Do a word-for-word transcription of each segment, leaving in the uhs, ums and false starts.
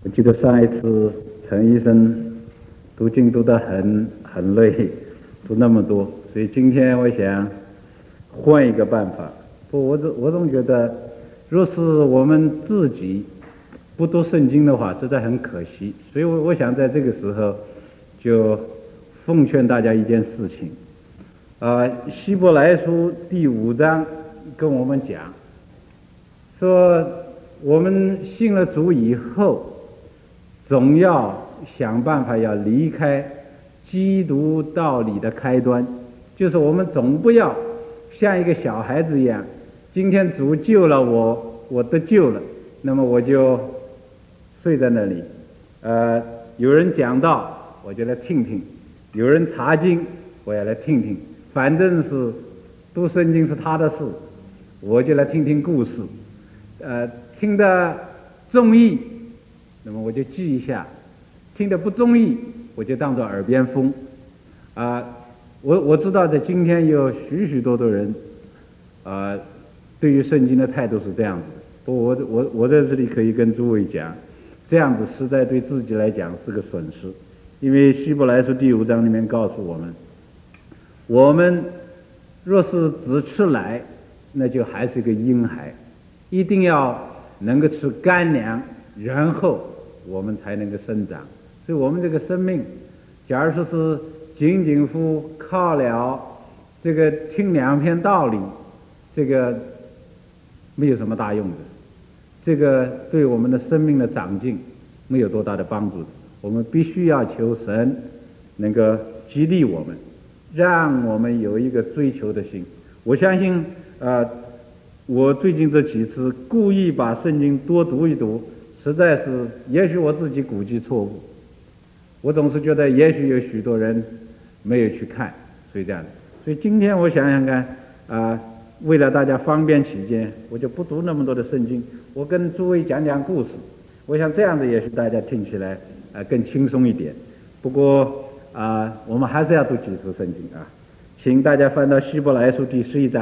我记得上一次陈医生读经读得很很累，读那么多，所以今天我想换一个办法。不，我总我总觉得，若是我们自己不读圣经的话，实在很可惜。所以我我想在这个时候就奉劝大家一件事情，啊、呃，希伯来书第五章跟我们讲，说我们信了主以后，总要想办法要离开基督道理的开端，就是我们总不要像一个小孩子一样，今天主救了我，我得救了，那么我就睡在那里，呃，有人讲道我就来听听，有人查经我也来听听，反正是读圣经是他的事，我就来听听故事，呃，听得中意，那么我就记一下，听得不中意我就当作耳边风。啊、呃，我我知道在今天有许许多多人啊、呃，对于圣经的态度是这样子的。不过我我我在这里可以跟诸位讲，这样子实在对自己来讲是个损失，因为希伯来书第五章里面告诉我们，我们若是只吃奶，那就还是一个婴孩，一定要能够吃干粮，然后我们才能够生长。所以我们这个生命，假如说是仅仅乎靠了这个听两篇道理，这个没有什么大用的，这个对我们的生命的长进没有多大的帮助的。我们必须要求神能够激励我们，让我们有一个追求的心。我相信呃，我最近这几次故意把圣经多读一读，实在是也许我自己估计错误，我总是觉得也许有许多人没有去看，所以这样。所以今天我想想看啊、呃，为了大家方便起见，我就不读那么多的圣经，我跟诸位讲讲故事。我想这样子也许大家听起来啊、呃、更轻松一点。不过啊、呃，我们还是要读几次圣经啊，请大家翻到希伯来书第十一章。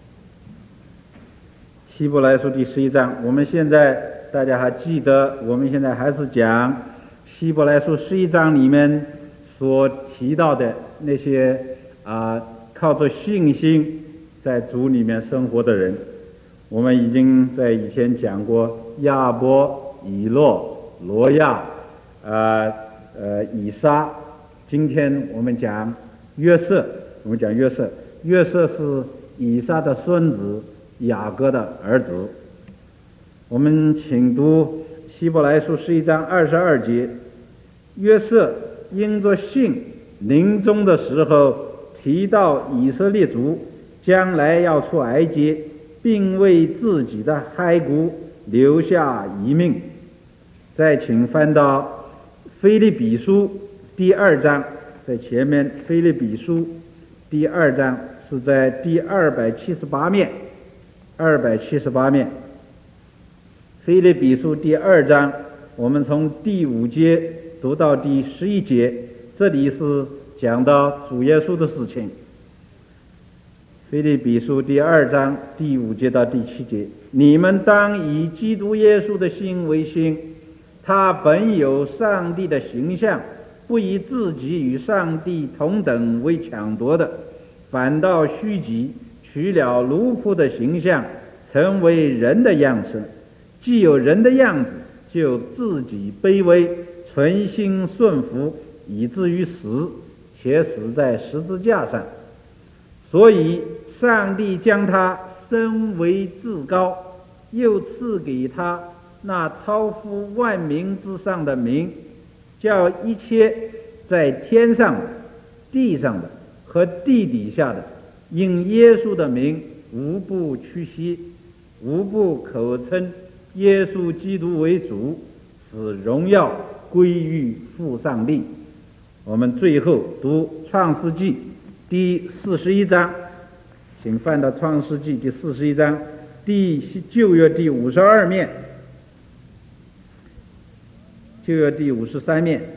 希伯来书第十一章，我们现在大家还记得，我们现在还是讲希伯来书十一章里面所提到的那些啊、呃、靠着信心在主里面生活的人。我们已经在以前讲过亚伯、以诺、罗亚、呃呃以撒。今天我们讲约瑟，我们讲约瑟，约瑟是以撒的孙子，雅各的儿子。我们请读希伯来书十一章二十二节，约瑟因着信临终的时候提到以色列族将来要出埃及，并为自己的骸骨留下遗命。再请翻到腓立比书第二章，在前面腓立比书第二章是在第二百七十八面，二百七十八面。腓立比书第二章，我们从第五节读到第十一节，这里是讲到主耶稣的事情。腓立比书第二章第五节到第七节，你们当以基督耶稣的心为心，他本有上帝的形象，不以自己与上帝同等为抢夺的，反倒虚己，取了奴仆的形象，成为人的样式。既有人的样子，就自己卑微，存心顺服，以至于死，且死在十字架上。所以上帝将他升为至高，又赐给他那超乎万民之上的名，叫一切在天上的、地上的和地底下的，因耶稣的名无不屈膝，无不口称耶稣基督为主，使荣耀归于父上帝。我们最后读创世纪第四十一章，请翻到创世纪第四十一章第旧约第五十二面，旧约第五十三面，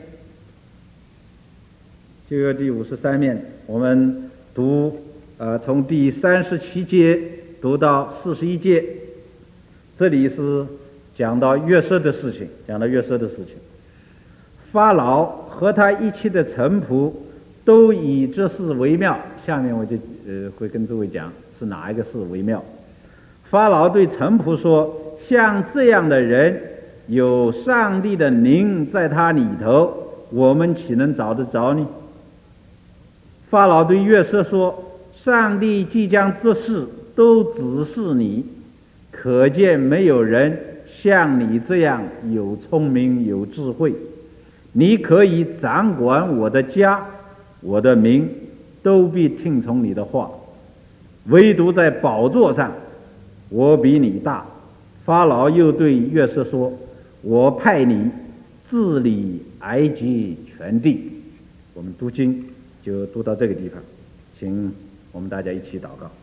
旧约第五十三面，我们读呃从第三十七节读到四十一节。这里是讲到约瑟的事情，讲到约瑟的事情，法老和他一起的臣仆都以这事为妙。下面我就呃会跟诸位讲是哪一个事为妙。法老对臣仆说：像这样的人，有上帝的灵在他里头，我们岂能找得着呢？法老对约瑟说：上帝既将这事都指示你，可见没有人像你这样有聪明有智慧，你可以掌管我的家，我的民都必听从你的话，唯独在宝座上我比你大。法老又对约瑟说：我派你治理埃及全地。我们读经就读到这个地方，请我们大家一起祷告。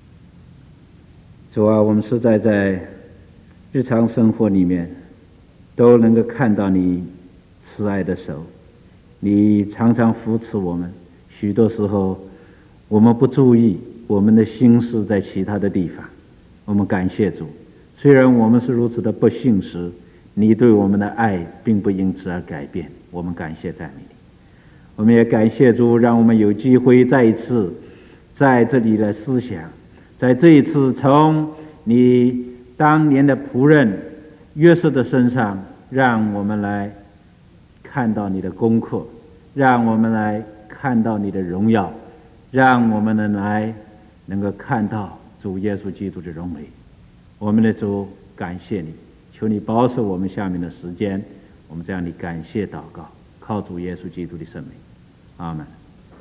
主啊，我们实在在日常生活里面都能够看到你慈爱的手，你常常扶持我们。许多时候我们不注意，我们的心思在其他的地方。我们感谢主，虽然我们是如此的不信实，你对我们的爱并不因此而改变。我们感谢赞美你。我们也感谢主，让我们有机会再一次在这里的思想，在这一次从你当年的仆人约瑟的身上，让我们来看到你的功课，让我们来看到你的荣耀，让我们能来能够看到主耶稣基督的荣美。我们的主，感谢你，求你保守我们下面的时间，我们这样的感谢祷告，靠主耶稣基督的圣名，阿们。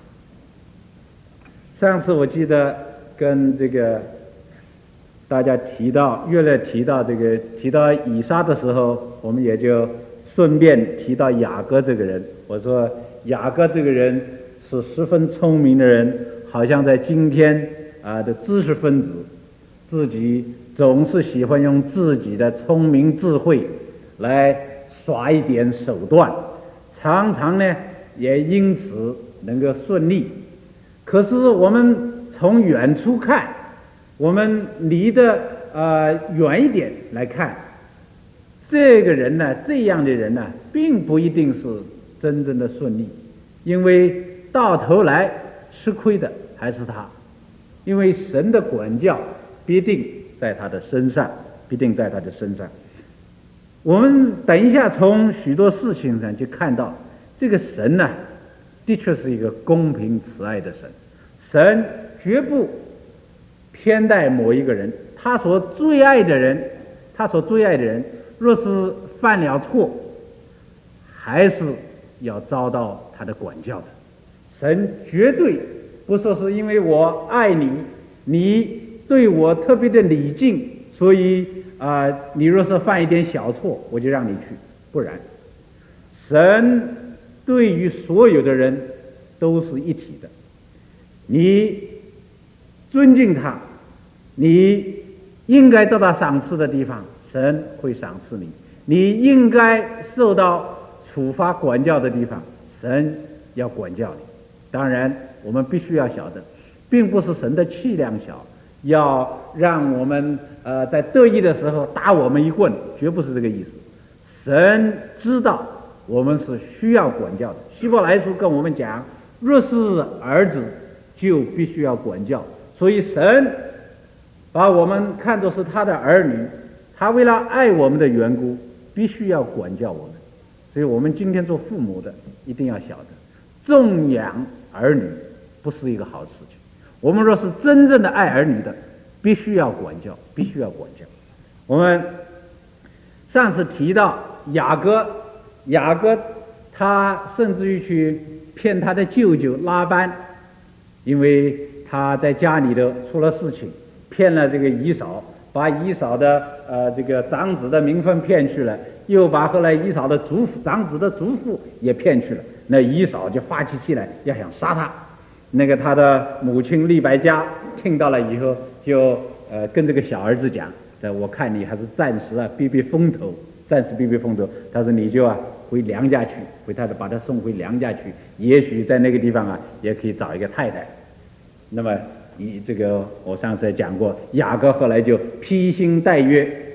上次我记得跟这个大家提到，越来提到这个提到以撒的时候，我们也就顺便提到雅各这个人。我说雅各这个人是十分聪明的人，好像在今天啊的知识分子，自己总是喜欢用自己的聪明智慧来耍一点手段，常常呢也因此能够顺利。可是我们从远处看，我们离得呃远一点来看，这个人呢，这样的人呢，并不一定是真正的顺利，因为到头来吃亏的还是他，因为神的管教必定在他的身上，必定在他的身上。我们等一下从许多事情上就看到，这个神呢，的确是一个公平慈爱的神，神绝不偏待某一个人，他所最爱的人，他所最爱的人，若是犯了错，还是要遭到他的管教的。神绝对不说是因为我爱你，你对我特别的礼敬，所以啊、呃，你若是犯一点小错，我就让你去。不然，神对于所有的人都是一体的。你尊敬他，你应该得到赏赐的地方，神会赏赐你；你应该受到处罚管教的地方，神要管教你。当然，我们必须要晓得，并不是神的气量小，要让我们呃在得意的时候打我们一棍，绝不是这个意思。神知道我们是需要管教的。希伯来书跟我们讲，若是儿子，就必须要管教。所以神把我们看作是他的儿女，他为了爱我们的缘故，必须要管教我们。所以我们今天做父母的一定要晓得，纵养儿女不是一个好事情。我们若是真正的爱儿女的，必须要管教，必须要管教。我们上次提到雅各，雅各他甚至于去骗他的舅舅拉班，因为他在家里头出了事情，骗了这个以扫，把以扫的呃这个长子的名分骗去了，又把后来以扫的祖父长子的祖父也骗去了。那以扫就发起气来，要想杀他。那个他的母亲利百加听到了以后，就呃跟这个小儿子讲，我看你还是暂时啊避避风头，暂时避避风头。他说你就啊回娘家去，回他的把他送回娘家去，也许在那个地方啊也可以找一个太太。那么以这个我上次也讲过，雅各后来就披星戴月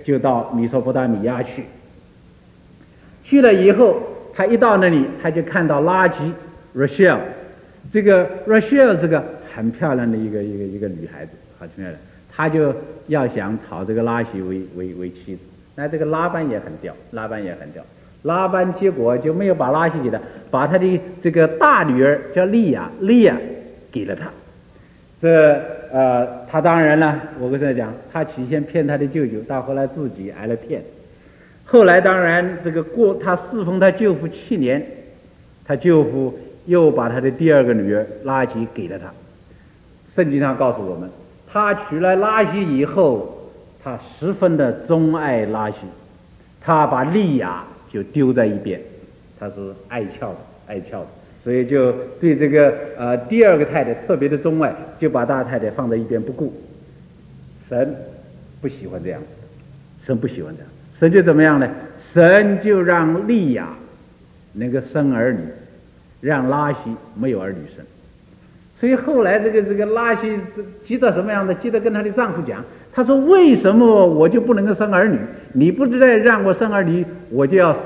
就到米索不达米亚去。去了以后，他一到那里，他就看到拉吉 Rachel， 这个 Rachel 是个很漂亮的一个一个一个女孩子，很漂亮，他就要想讨这个拉西为为为妻子。那这个拉班也很吊，拉班也很吊，拉班结果就没有把拉西给他，把他的这个大女儿叫利亚，利亚给了他。这呃，他当然了，我跟他讲，他起先骗他的舅舅，到后来自己挨了骗。后来当然这个过，他侍奉他舅父七年，他舅父又把他的第二个女儿拉吉给了他。圣经上告诉我们，他娶了拉西以后，他十分的钟爱拉西，他把利亚就丢在一边，他是爱俏的，爱俏的，所以就对这个呃第二个太太特别的钟爱，就把大太太放在一边不顾。神不喜欢这样，神不喜欢这样，神就怎么样呢？神就让利亚能够生儿女，让拉西没有儿女生。所以后来这个这个拉西急得什么样的？急得跟她的丈夫讲，她说：“为什么我就不能够生儿女？你不知道让我生儿女，我就要死。”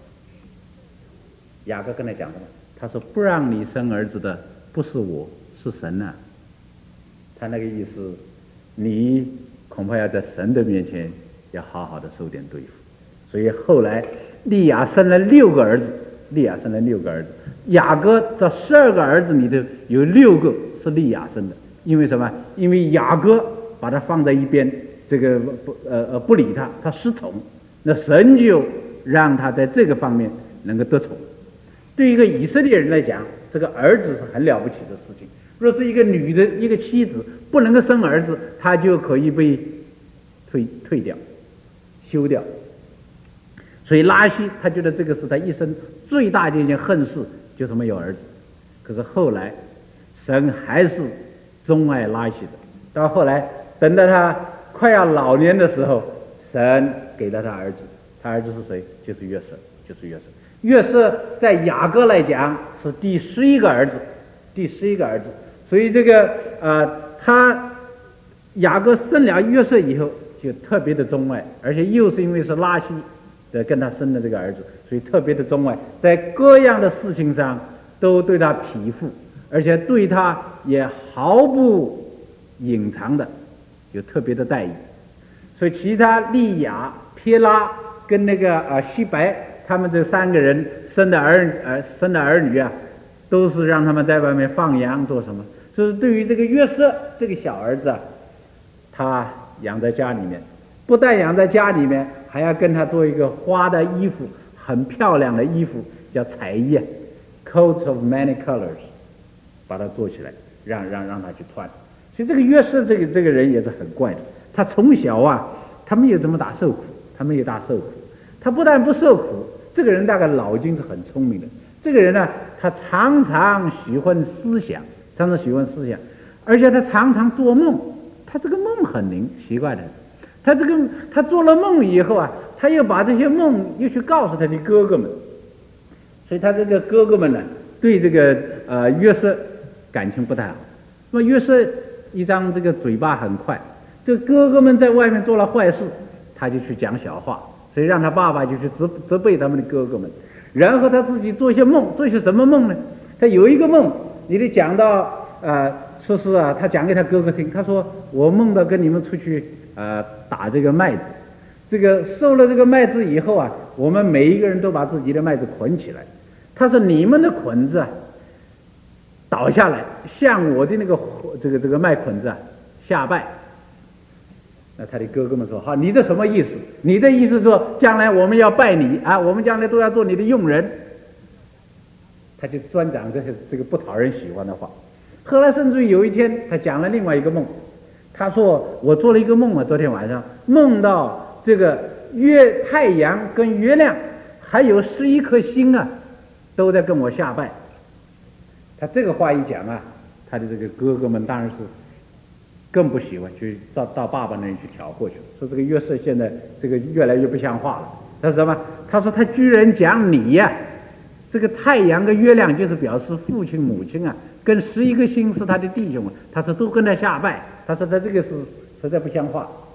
雅各跟他讲什么？他说：“不让你生儿子的不是我，是神呐、啊。”他那个意思，你恐怕要在神的面前要好好的受点对付。所以后来利亚生了六个儿子，利亚生了六个儿子。雅各这十二个儿子里头有六个是利亚生的，因为什么？因为雅各把他放在一边，这个不呃呃不理他，他失宠，那神就让他在这个方面能够得宠。对一个以色列人来讲，这个儿子是很了不起的事情。若是一个女的一个妻子不能够生儿子，她就可以被退退掉、休掉。所以拉西他觉得这个是他一生最大的一件恨事，就是没有儿子。可是后来神还是钟爱拉西的。到后来等到他快要老年的时候，神给了他儿子。他儿子是谁？就是约瑟，就是约瑟。约瑟在雅各来讲是第十一个儿子，第十一个儿子。所以这个呃，他雅各生了约瑟以后，就特别的钟爱，而且又是因为是拉西的跟他生的这个儿子，所以特别的钟爱，在各样的事情上都对他匹附，而且对他也毫不隐藏的有特别的待遇。所以其他利亚、撇拉跟那个呃西白，他们这三个人生的儿呃生的儿女啊，都是让他们在外面放羊做什么？就是对于这个约瑟这个小儿子啊，他养在家里面，不但养在家里面，还要跟他做一个花的衣服，很漂亮的衣服，叫彩衣 ，coats of many colors， 把它做起来，让让让他去穿。所以这个约瑟这个这个人也是很怪的，他从小啊，他没有这么大受苦，他没有大受苦，他不但不受苦，这个人大概脑筋是很聪明的。这个人呢，他常常喜欢思想，常常喜欢思想，而且他常常做梦，他这个梦很灵，奇怪的。他这个他做了梦以后啊，他又把这些梦又去告诉他的哥哥们，所以他这个哥哥们呢，对这个呃约瑟感情不太好。那么约瑟一张这个嘴巴很快，这哥哥们在外面做了坏事，他就去讲小话，所以让他爸爸就去责责备他们的哥哥们。然后他自己做一些梦，做一些什么梦呢？他有一个梦，你得讲到呃，说是啊，他讲给他哥哥听，他说我梦到跟你们出去呃打这个麦子，这个收了这个麦子以后啊，我们每一个人都把自己的麦子捆起来。他说你们的捆子啊倒下来，像我的那个这个这个麦捆子啊下拜。那他的哥哥们说：“好，你这什么意思？你的意思说将来我们要拜你啊，我们将来都要做你的佣人。”他就专讲这些这个不讨人喜欢的话。后来甚至有一天，他讲了另外一个梦，他说：“我做了一个梦啊，昨天晚上梦到这个月太阳跟月亮还有十一颗星啊，都在跟我下拜。”他这个话一讲啊，他的这个哥哥们当然是更不喜欢，去到到爸爸那里去挑过去，说这个约瑟现在这个越来越不像话了。他说什么？他说他居然讲你呀、啊，这个太阳跟月亮就是表示父亲母亲啊，跟十一个星是他的弟兄啊。他说都跟他下拜，他说他这个是实在不像话。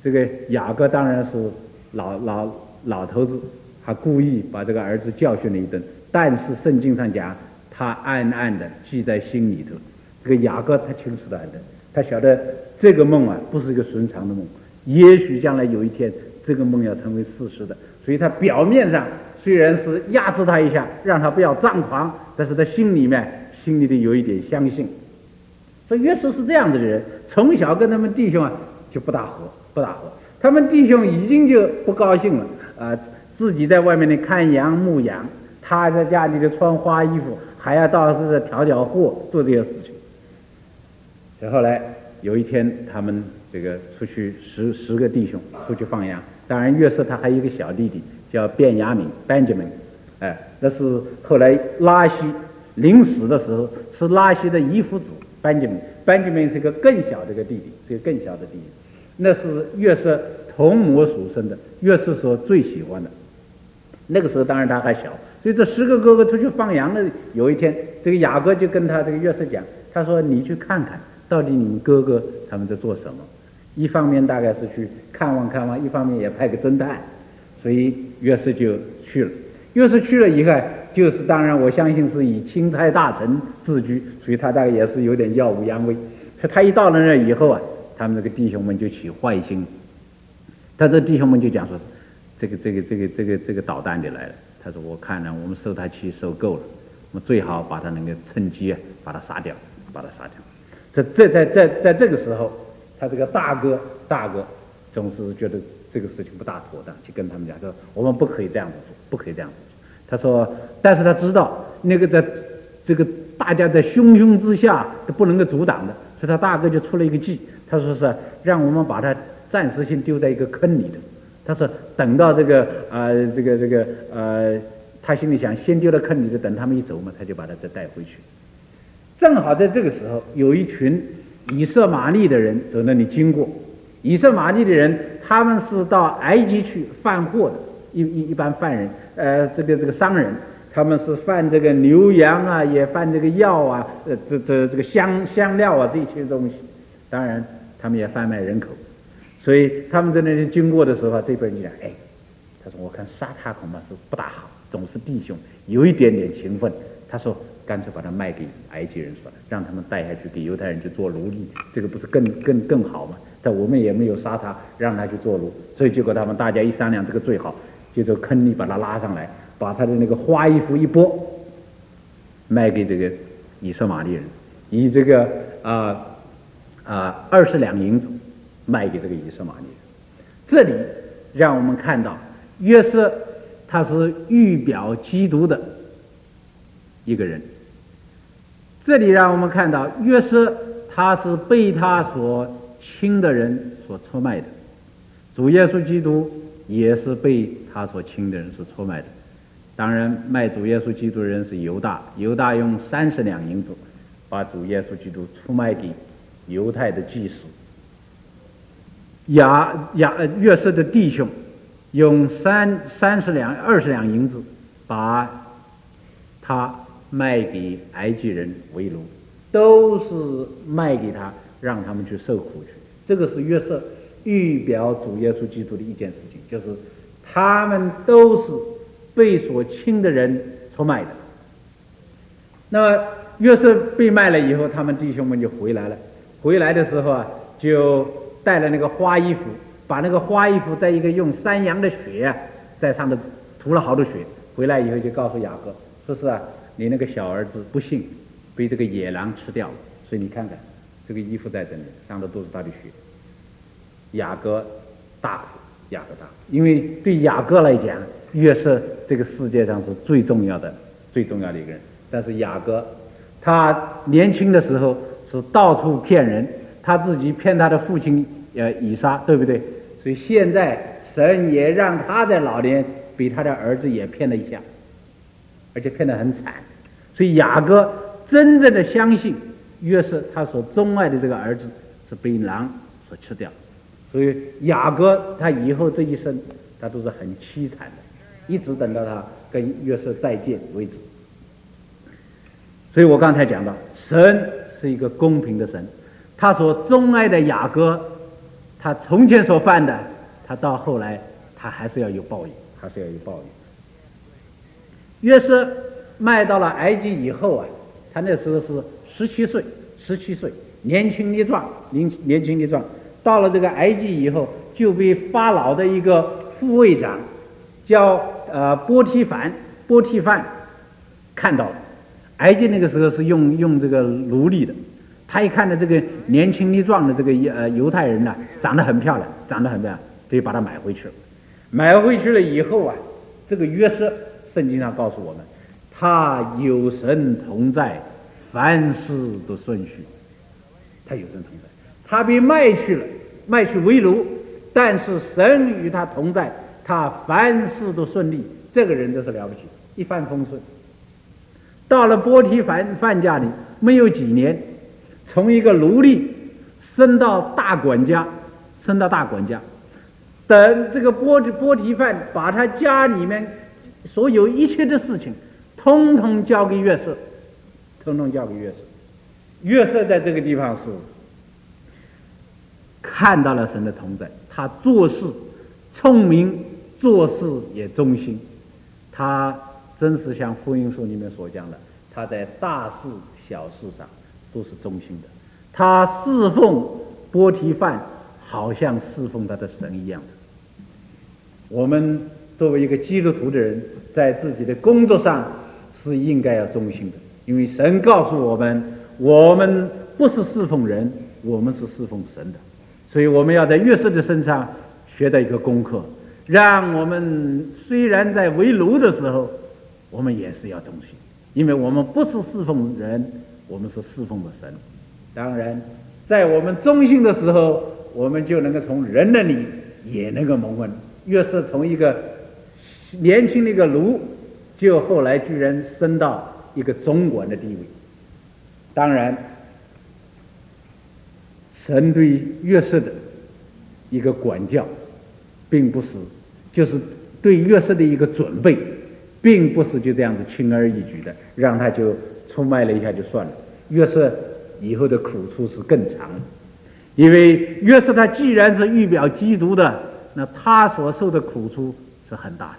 这个雅各当然是老老老头子，他故意把这个儿子教训了一顿，但是圣经上讲，他暗暗的记在心里头。这个雅各他清楚的很的，他晓得这个梦啊不是一个寻常的梦，也许将来有一天这个梦要成为事实的，所以他表面上虽然是压制他一下，让他不要张狂，但是他心里面心里头有一点相信。所以约瑟是这样的人，从小跟他们弟兄啊就不大合，不大合。他们弟兄已经就不高兴了啊、呃，自己在外面的看羊牧羊，他在家里头穿花衣服，还要到处挑挑货，做这些事情。所以后来有一天，他们这个出去十十个弟兄出去放羊，当然约瑟他还有一个小弟弟叫便雅悯 Benjamin， 哎，那是后来拉希临死的时候是拉希的姨父子 Benjamin， Benjamin 是一个更小的一个弟弟，是一个更小的弟弟，那是约瑟同母属生的，约瑟所最喜欢的。那个时候当然他还小，所以这十个哥哥出去放羊的，有一天这个雅各就跟他这个约瑟讲，他说你去看看到底你们哥哥他们在做什么。一方面大概是去看望看望，一方面也派个侦探，所以约瑟就去了。约瑟去了以后，就是当然我相信是以钦差大臣自居，所以他大概也是有点耀武扬威。所以他一到了那以后啊，他们这个弟兄们就起坏心，他这弟兄们就讲说，这个这个这个这个这个捣蛋的来了。他说我看呢，我们受他气受够了，我们最好把他能够趁机啊把他杀掉，把他杀掉。这这在在在这个时候，他这个大哥大哥总是觉得这个事情不大妥当，去跟他们讲说我们不可以这样子做，不可以这样子做。他说，但是他知道那个在这个大家在汹汹之下都不能够阻挡的，所以他大哥就出了一个计，他说是让我们把他暂时性丢在一个坑里头。他说等到这个呃这个这个呃，他心里想先丢到坑里头，等他们一走嘛，他就把他再带回去。正好在这个时候，有一群以色玛利的人从那里经过。以色玛利的人，他们是到埃及去贩货的，一一一般犯人，呃，这个这个商人，他们是贩这个牛羊啊，也贩这个药啊，呃，这这这个香香料啊，这些东西。当然，他们也贩卖人口。所以他们在那里经过的时候，这边人就讲，哎，他说我看杀他恐怕是不大好，总是弟兄，有一点点情分。他说干脆把他卖给埃及人算了，让他们带下去给犹太人去做奴隶，这个不是更更更好吗？但我们也没有杀他，让他去做奴，所以结果他们大家一商量，这个最好，就从坑里把他拉上来，把他的那个花衣服一剥，卖给这个以色玛利人，以这个啊啊二十两银子卖给这个以色玛利人。这里让我们看到约瑟他是预表基督的一个人。这里让我们看到约瑟他是被他所亲的人所出卖的，主耶稣基督也是被他所亲的人所出卖的。当然卖主耶稣基督的人是犹大，犹大用三十两银子把主耶稣基督出卖给犹太的祭司。亚亚约瑟的弟兄用三三十两二十两银子把他卖给埃及人为奴，都是卖给他，让他们去受苦去。这个是约瑟预表主耶稣基督的一件事情，就是他们都是被所亲的人出卖的。那么约瑟被卖了以后，他们弟兄们就回来了。回来的时候啊，就带了那个花衣服，把那个花衣服在一个用山羊的血啊，在上头涂了好多血。回来以后就告诉雅各，说是啊，你那个小儿子不幸被这个野狼吃掉了，所以你看看这个衣服在这里，上头都是他的血。雅各大苦，雅各大苦，因为对雅各来讲，约瑟这个世界上是最重要的、最重要的一个人。但是雅各他年轻的时候是到处骗人，他自己骗他的父亲呃以撒，对不对？所以现在神也让他在老年比他的儿子也骗了一下，而且骗得很惨。所以雅各真正的相信约瑟他所钟爱的这个儿子是被狼所吃掉，所以雅各他以后这一生他都是很凄惨的，一直等到他跟约瑟再见为止。所以我刚才讲到，神是一个公平的神，他所钟爱的雅各， 他从前所犯的，他到后来他还是要有报应，还是要有报应。约瑟卖到了埃及以后啊，他那时候是十七岁，十七岁，年轻力壮，年年轻力壮。到了这个埃及以后，就被法老的一个副卫长叫呃波提凡，波提范看到了。埃及那个时候是用用这个奴隶的，他一看到这个年轻力壮的这个呃犹太人呢、啊，长得很漂亮，长得很漂亮，所以把他买回去了。买回去了以后啊，这个约瑟，圣经上告诉我们，他有神同在，凡事都顺序。他有神同在，他被卖去了，卖去为奴，但是神与他同在，他凡事都顺利。这个人真是了不起，一帆风顺。到了波提凡范家里，没有几年，从一个奴隶升到大管家，升到大管家。等这个波波提范把他家里面所有一切的事情，通通交给约瑟，通通交给约瑟。约瑟在这个地方是看到了神的同在，他做事聪明，做事也忠心，他真是像福音书里面所讲的，他在大事小事上都是忠心的。他侍奉波提范，好像侍奉他的神一样的。我们作为一个基督徒的人，在自己的工作上是应该要忠心的，因为神告诉我们，我们不是侍奉人，我们是侍奉神的。所以我们要在约瑟的身上学到一个功课，让我们虽然在为奴的时候，我们也是要忠心，因为我们不是侍奉人，我们是侍奉的神。当然在我们忠心的时候，我们就能够从人那里也能够蒙恩。约瑟从一个年轻的一个奴，就后来居然升到一个总管的地位。当然神对约瑟的一个管教并不是就是对约瑟的一个准备，并不是就这样子轻而易举的让他就出卖了一下就算了。约瑟以后的苦处是更长的，因为约瑟他既然是预表基督的，那他所受的苦处是很大的。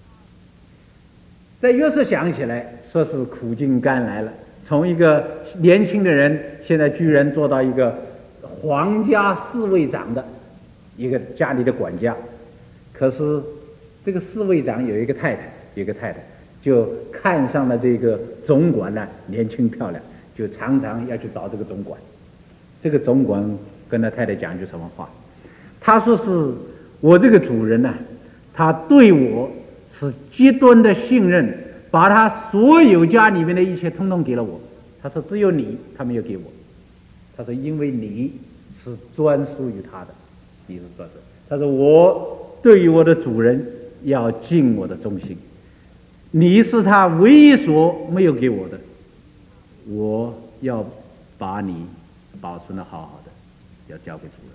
在约瑟想起来，说是苦尽甘来了，从一个年轻的人，现在居然做到一个皇家侍卫长的一个家里的管家。可是这个侍卫长有一个太太，有一个太太就看上了这个总管呢，年轻漂亮，就常常要去找这个总管。这个总管跟他太太讲句什么话？他说是我这个主人呢、啊，他对我是极端的信任，把他所有家里面的一切通通给了我。他说只有你他没有给我。他说因为你是专属于他的，你是专属。他说我对于我的主人要尽我的忠心，你是他唯一所没有给我的，我要把你保存的好好的，要交给主人。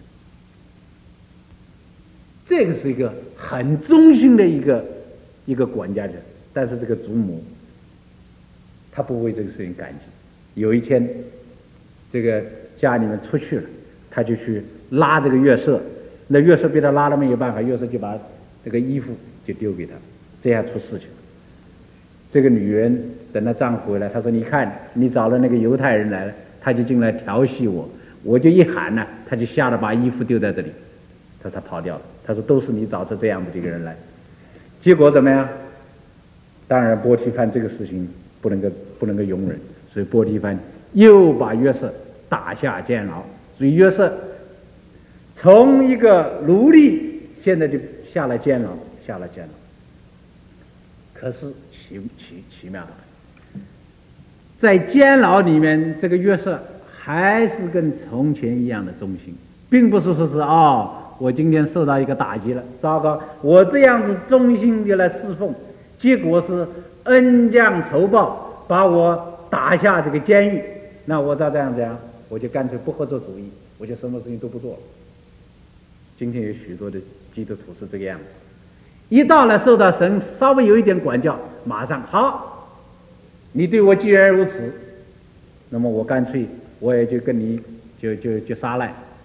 这个是一个很忠心的一个一个管家人，但是这个祖母他不为这个事情感激。有一天这个家里面出去了，他就去拉这个约瑟，那约瑟被他拉了没有办法，约瑟就把这个衣服就丢给他，这样出事情。这个女人等她丈夫回来，她说你看你找了那个犹太人来了，他就进来调戏我，我就一喊呢，他就吓得把衣服丢在这里，他他跑掉了。他说都是你找出这样的一个人来。结果怎么样？当然波提范这个事情不能够不能够容忍，所以波提范又把约瑟打下监牢。所以约瑟从一个奴隶现在就下了监牢，下了监牢。可是奇奇奇妙的，在监牢里面，这个约瑟还是跟从前一样的忠心，并不是说是哦，我今天受到一个打击了，糟糕，我这样子忠心的来侍奉，结果是恩将仇报，把我打下这个监狱。那我照这样讲，我就干脆不合作主义，我就什么事情都不做了。今天有许多的基督徒是这个样子，一到了受到神稍微有一点管教，马上好，你对我既然如此，那么我干脆我也就跟你就就就撒赖。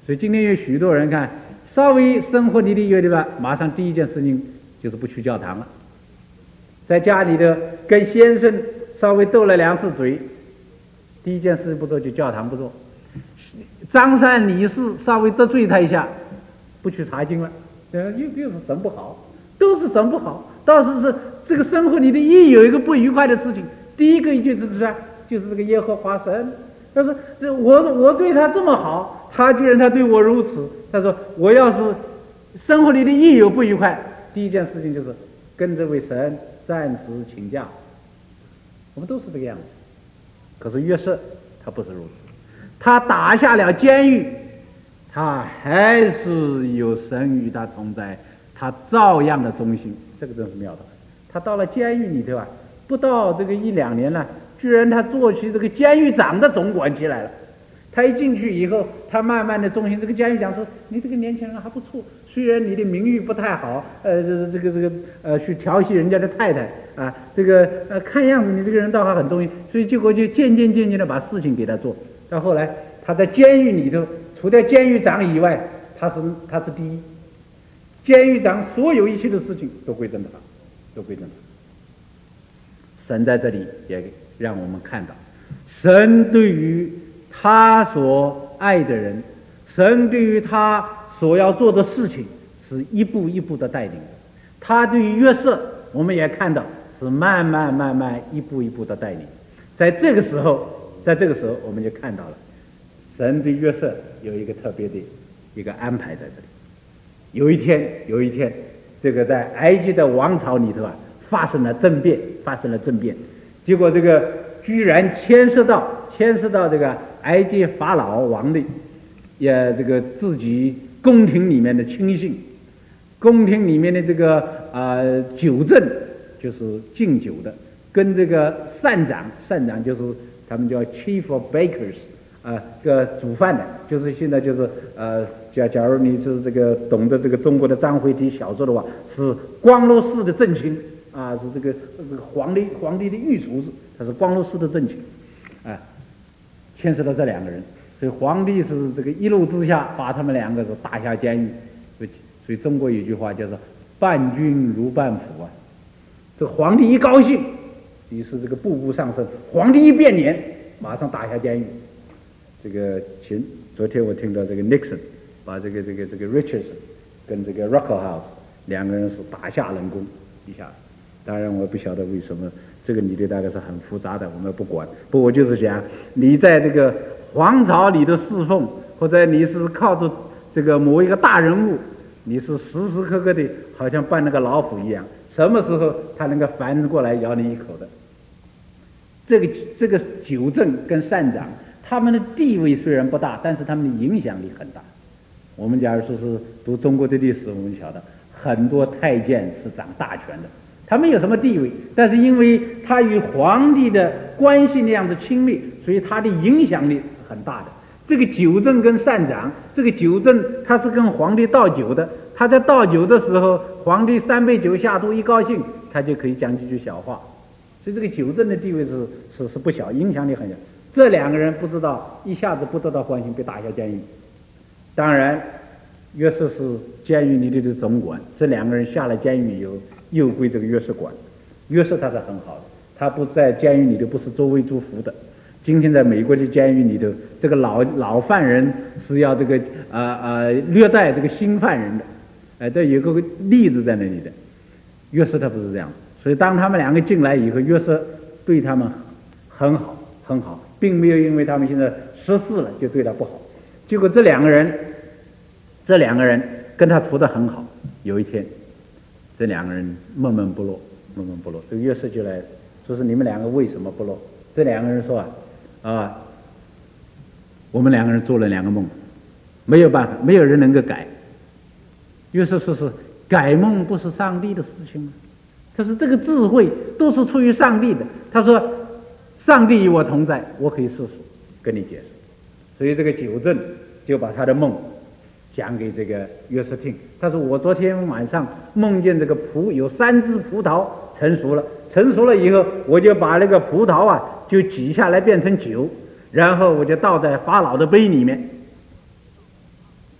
所以今天有许多人看，稍微生活里的有点吧，马上第一件事情就是不去教堂了，在家里的跟先生稍微斗了两次嘴，第一件事不做就教堂不做。张善李四稍微得罪他一下，不去查经了，呃，又又是神不好，都是神不好。倒是是这个生活里的一有一个不愉快的事情，第一个一句是啥？就是这个耶和华神。他说我我对他这么好，他居然他对我如此。他说我要是生活里的一有不愉快，第一件事情就是跟这位神暂时请假。我们都是这个样子。可是约瑟他不是如此，他打下了监狱，他还是有神与他同在，他照样的忠心。这个真是妙的。他到了监狱里头啊，不到这个一两年了，居然他做起这个监狱长的总管级来了。他一进去以后，他慢慢的忠心。这个监狱长说：“你这个年轻人还不错，虽然你的名誉不太好，呃，这个这个这个呃，去调戏人家的太太啊，这个呃，看样子你这个人倒还很忠心。所以结果就渐渐渐渐的把事情给他做。到后来，他在监狱里头，除掉监狱长以外，他是他是第一。监狱长所有一切的事情都归正他，都归正他。神在这里也让我们看到，神对于他所爱的人，神对于他所要做的事情是一步一步的带领的。他对于约瑟，我们也看到是慢慢慢慢一步一步的带领。在这个时候，在这个时候我们就看到了神对约瑟有一个特别的一个安排在这里。有一天，有一天，这个在埃及的王朝里头啊，发生了政变，发生了政变，结果这个居然牵涉到牵涉到这个埃及法老王的，也这个自己宫廷里面的亲信，宫廷里面的这个啊、呃、酒政，就是敬酒的，跟这个膳长，膳长就是他们叫 chief of bakers。啊，这个煮饭的，就是现在就是呃，假假如你是这个懂得这个中国的章回体小说的话，是光禄寺的正卿啊，是这个这个皇帝皇帝的御厨子，他是光禄寺的正卿，啊，牵涉到这两个人，所以皇帝是这个一怒之下把他们两个是打下监狱，所以所以中国有句话叫做伴君如伴虎啊，这个皇帝一高兴，于是这个步步上升，皇帝一变脸，马上打下监狱。这个前昨天我听到这个 Nixon 把这个这个这个 Richardson 跟这个 Rockefeller 两个人是打下冷宫一下，当然我不晓得为什么，这个你的大概是很复杂的，我们不管。不，我就是想你在这个皇朝里的侍奉，或者你是靠着这个某一个大人物，你是时时刻刻的好像扮那个老虎一样，什么时候他能够反过来咬你一口的。这个这个酒政跟膳长，他们的地位虽然不大，但是他们的影响力很大。我们假如说是读中国的历史，我们晓得很多太监是掌大权的，他没有什么地位，但是因为他与皇帝的关系那样的亲密，所以他的影响力很大的。这个酒政跟膳长，这个酒政他是跟皇帝倒酒的，他在倒酒的时候，皇帝三杯酒下肚一高兴，他就可以讲几句小话，所以这个酒政的地位是是是不小，影响力很小。这两个人不知道一下子不得到欢心，被打下监狱。当然约瑟是监狱里的总管，这两个人下了监狱以后又归这个约瑟管。约瑟他是很好的，他不在监狱里头不是周围祝福的。今天在美国的监狱里头，这个老老犯人是要这个啊啊、呃呃、虐待这个新犯人的，哎、呃，这有个例子在那里的。约瑟他不是这样，所以当他们两个进来以后，约瑟对他们很好很好，并没有因为他们现在失势了就对他不好。结果这两个人，这两个人跟他处得很好。有一天，这两个人闷闷不乐，闷闷不乐。这个约瑟就来说是你们两个为什么不乐？这两个人说啊啊，我们两个人做了两个梦，没有办法，没有人能够改。约瑟说是改梦不是上帝的事情吗？他说这个智慧都是出于上帝的。他说上帝与我同在，我可以试试跟你解释。所以这个酒政就把他的梦讲给这个约瑟听。他说我昨天晚上梦见这个葡有三只葡萄成熟了，成熟了以后我就把那个葡萄啊就挤下来变成酒，然后我就倒在法老的杯里面。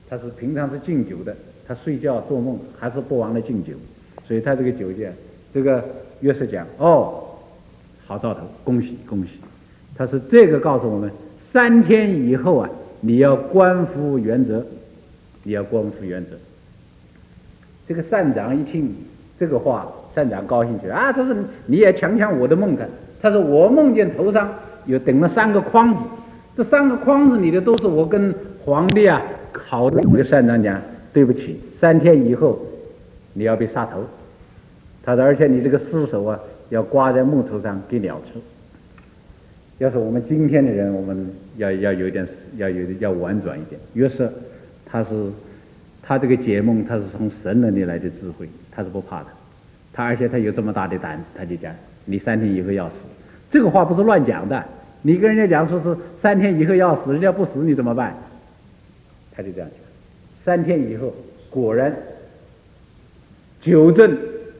他是平常是敬酒的，他睡觉做梦还是不忘了敬酒，所以他这个酒戒，这个约瑟讲哦，好兆头，恭喜恭喜。他是这个告诉我们，三天以后啊，你要关乎原则，你要关乎原则。这个善长一听这个话，善长高兴起来啊，他说你也强抢我的梦看。他说我梦见头上有顶了三个筐子，这三个筐子里的都是我跟皇帝啊考的。我的善长讲，对不起，三天以后你要被杀头。他说而且你这个尸首啊要挂在木头上给鸟吃。要是我们今天的人，我们要要有点要有要婉转一点。约瑟他是他这个解梦，他是从神那里来的智慧，他是不怕的。他而且他有这么大的胆，他就讲你三天以后要死。这个话不是乱讲的，你跟人家讲说是三天以后要死，人家不死你怎么办？他就这样讲。三天以后果然纠正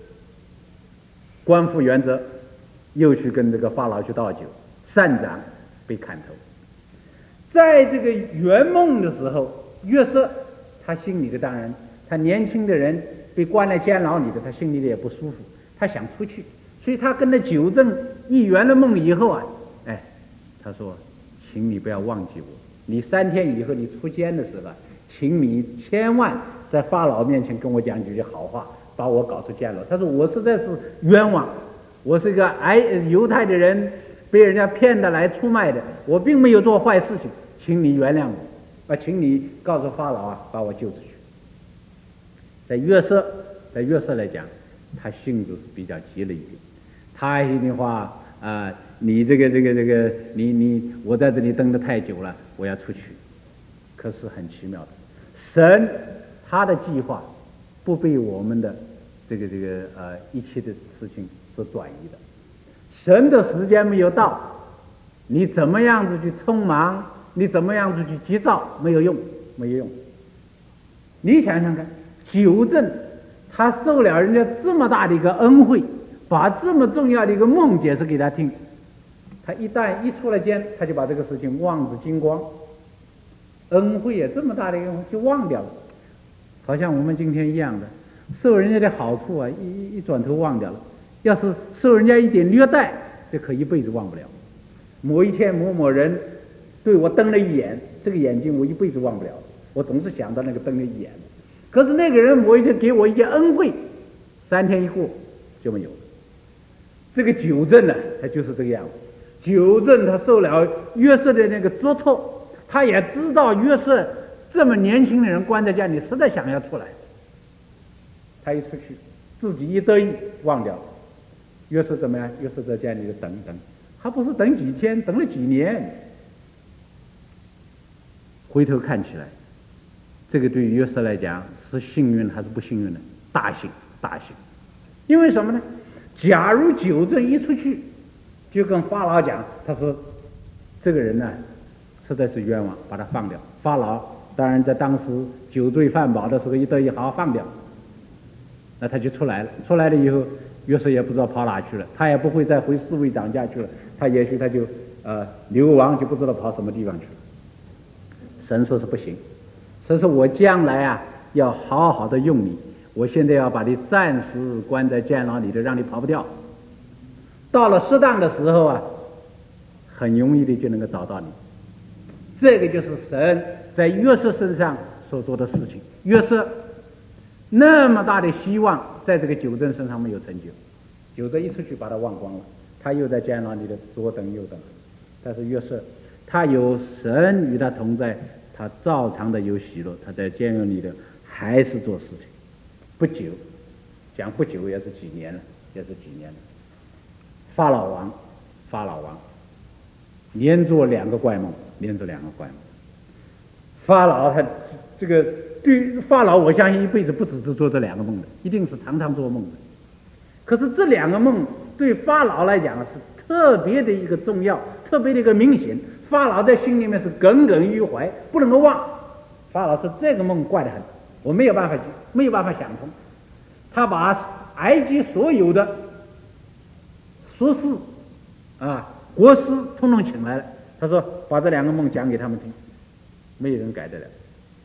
官复原则，又去跟这个法老去倒酒，善长被砍头。在这个圆梦的时候，约瑟他心里的当然，他年轻的人被关在监牢里的，他心里的也不舒服，他想出去，所以他跟他纠正一圆了梦以后啊，哎，他说，请你不要忘记我，你三天以后你出监的时候，请你千万在法老面前跟我讲几句好话，把我搞出监牢。他说我实在是冤枉，我是一个哎犹太的人，被人家骗的来出卖的，我并没有做坏事情，请你原谅我，啊，请你告诉法老啊，把我救出去。在约瑟，在约瑟来讲，他性子是比较急了一点。他一定话啊、呃，你这个这个这个，你你我在这里等得太久了，我要出去。可是很奇妙的，神他的计划不被我们的这个这个呃一切的事情所转移的。神的时间没有到，你怎么样子去匆忙，你怎么样子去急躁，没有用，没有用。你想想看，纠正他受了人家这么大的一个恩惠，把这么重要的一个梦解释给他听，他一旦一出了监，他就把这个事情忘之精光。恩惠也这么大的一个就忘掉了，好像我们今天一样的，受人家的好处啊，一一转头忘掉了。要是受人家一点虐待，这可一辈子忘不了。某一天某某人对我瞪了一眼，这个眼睛我一辈子忘不了，我总是想到那个瞪了一眼。可是那个人某一天给我一件恩惠，三天一过就没有了。这个纠正呢，他就是这个样子。纠正他受了约瑟的那个捉错，他也知道约瑟这么年轻的人关在家里，实在想要出来。他一出去，自己一得意忘掉了。约瑟怎么样？约瑟在家里等等，还不是等几天，等了几年。回头看起来，这个对于约瑟来讲是幸运还是不幸运呢？大幸，大幸。因为什么呢？假如纠正一出去，就跟法老讲，他说这个人呢实在是冤枉，把他放掉。法老当然在当时酒醉饭饱的时候一得意，好好放掉，那他就出来了。出来了以后，约瑟也不知道跑哪去了，他也不会再回侍卫长家去了，他也许他就呃流亡，就不知道跑什么地方去了。神说是不行，所以说我将来啊要好好的用你，我现在要把你暂时关在监牢里头，让你跑不掉。到了适当的时候啊，很容易的就能够找到你。这个就是神在约瑟身上所做的事情。约瑟那么大的希望在这个纠正身上没有成就，纠正一出去把他忘光了，他又在监牢里的左等右等。但是约瑟他有神与他同在，他照常的有喜乐，他在监狱里的还是做事情。不久，讲不久也是几年了，也是几年了。法老王，法老王连做两个怪梦，连做两个怪梦。法老他这个对法老，我相信一辈子不只是做这两个梦的，一定是常常做梦的。可是这两个梦对法老来讲是特别的一个重要，特别的一个明显。法老在心里面是耿耿于怀，不能够忘。法老说这个梦怪得很，我没有办法没有办法想通。他把埃及所有的术士啊国师统统请来了，他说把这两个梦讲给他们听，没有人改得了。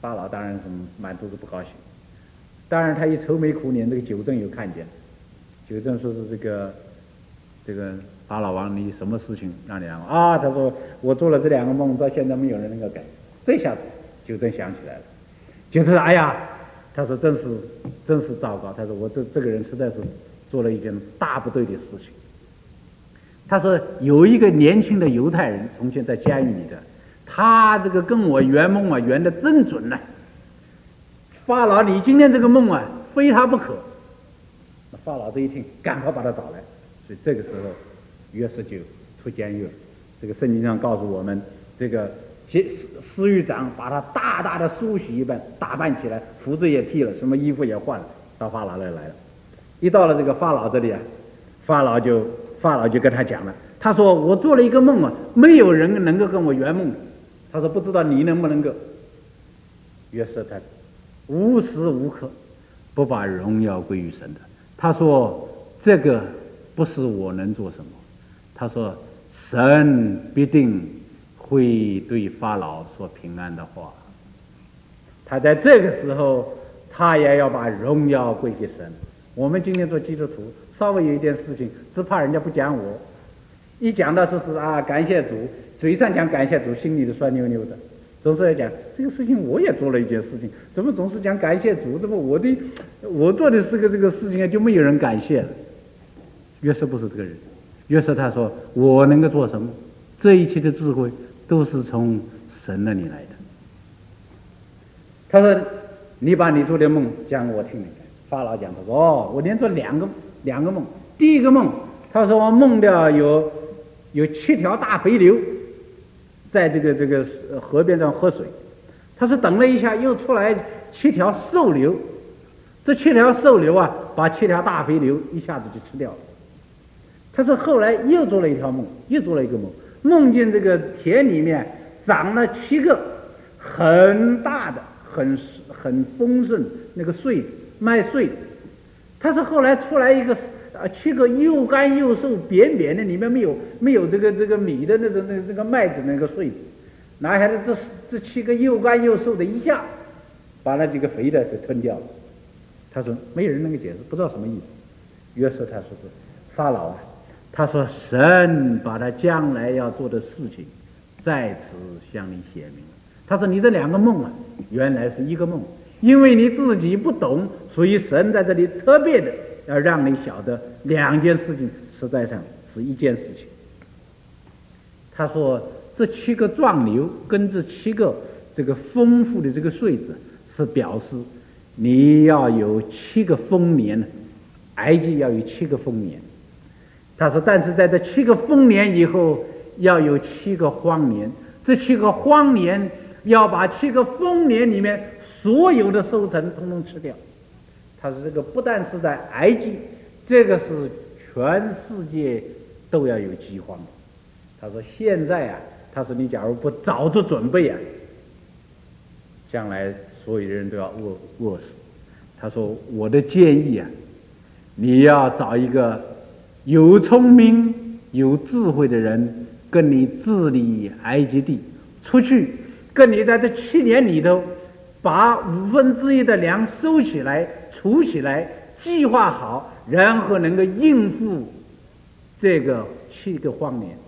法老当然是满肚子不高兴。当然他一愁眉苦脸，这个九正又看见了，九正说是这个这个法老王，你什么事情让你难过啊？他说我做了这两个梦，到现在没有人能够改。这下子九正想起来了，九正说哎呀，他说真是真是糟糕，他说我这这个人实在是做了一件大不对的事情。他说有一个年轻的犹太人从前在监狱里的，他这个跟我圆梦啊圆的真准呢、啊。法老，你今天这个梦啊，非他不可。那法老这一听，赶快把他找来。所以这个时候，约瑟就出监狱了。这个圣经上告诉我们，这个司司狱长把他大大的梳洗一般，打扮起来，胡子也剃了，什么衣服也换了，到法老那来了。一到了这个法老这里啊，法老就法老就跟他讲了，他说我做了一个梦啊，没有人能够跟我圆梦。他说不知道你能不能够。约瑟他无时无刻不把荣耀归于神的。他说这个不是我能做什么，他说神必定会对法老说平安的话。他在这个时候他也要把荣耀归给神。我们今天做基督徒稍微有一点事情，只怕人家不讲我，一讲到说是啊感谢主，嘴上讲感谢主，心里的酸溜溜的，总是要讲这个事情我也做了一件事情，怎么总是讲感谢主？怎么我的我做的是个这个事情就没有人感谢了？约瑟不是这个人，约瑟他说我能够做什么？这一切的智慧都是从神那里来的。他说你把你做的梦讲我听听。法老讲他说哦，我连做两个两个梦。第一个梦，他说我梦到有有七条大肥牛在这个这个河边上喝水。他说等了一下又出来七条瘦牛，这七条瘦牛啊把七条大肥牛一下子就吃掉了。他说后来又做了一条梦，又做了一个梦，梦见这个田里面长了七个很大的很很丰盛那个穗子麦穗。他说后来出来一个啊，七个又干又瘦扁扁的，里面没有没有这个这个米的那个那个那个麦子那个穗子，拿下来这这七个又干又瘦的，一下把那几个肥的给吞掉了。他说没有人能够解释，不知道什么意思。约瑟他说是法老啊，他说神把他将来要做的事情在此向你写明了。他说你这两个梦啊，原来是一个梦，因为你自己不懂，所以神在这里特别的要让你晓得两件事情实在上是一件事情。他说这七个壮牛跟这七个这个丰富的这个穗子是表示你要有七个丰年，埃及要有七个丰年。他说但是在这七个丰年以后要有七个荒年，这七个荒年要把七个丰年里面所有的收成统统吃掉。他说这个不但是在埃及，这个是全世界都要有饥荒。他说现在啊，他说你假如不早做准备啊，将来所有的人都要饿饿死。他说我的建议啊，你要找一个有聪明有智慧的人跟你治理埃及地，出去跟你在这七年里头把五分之一的粮收起来储起来，计划好，然后能够应付这个七个荒年。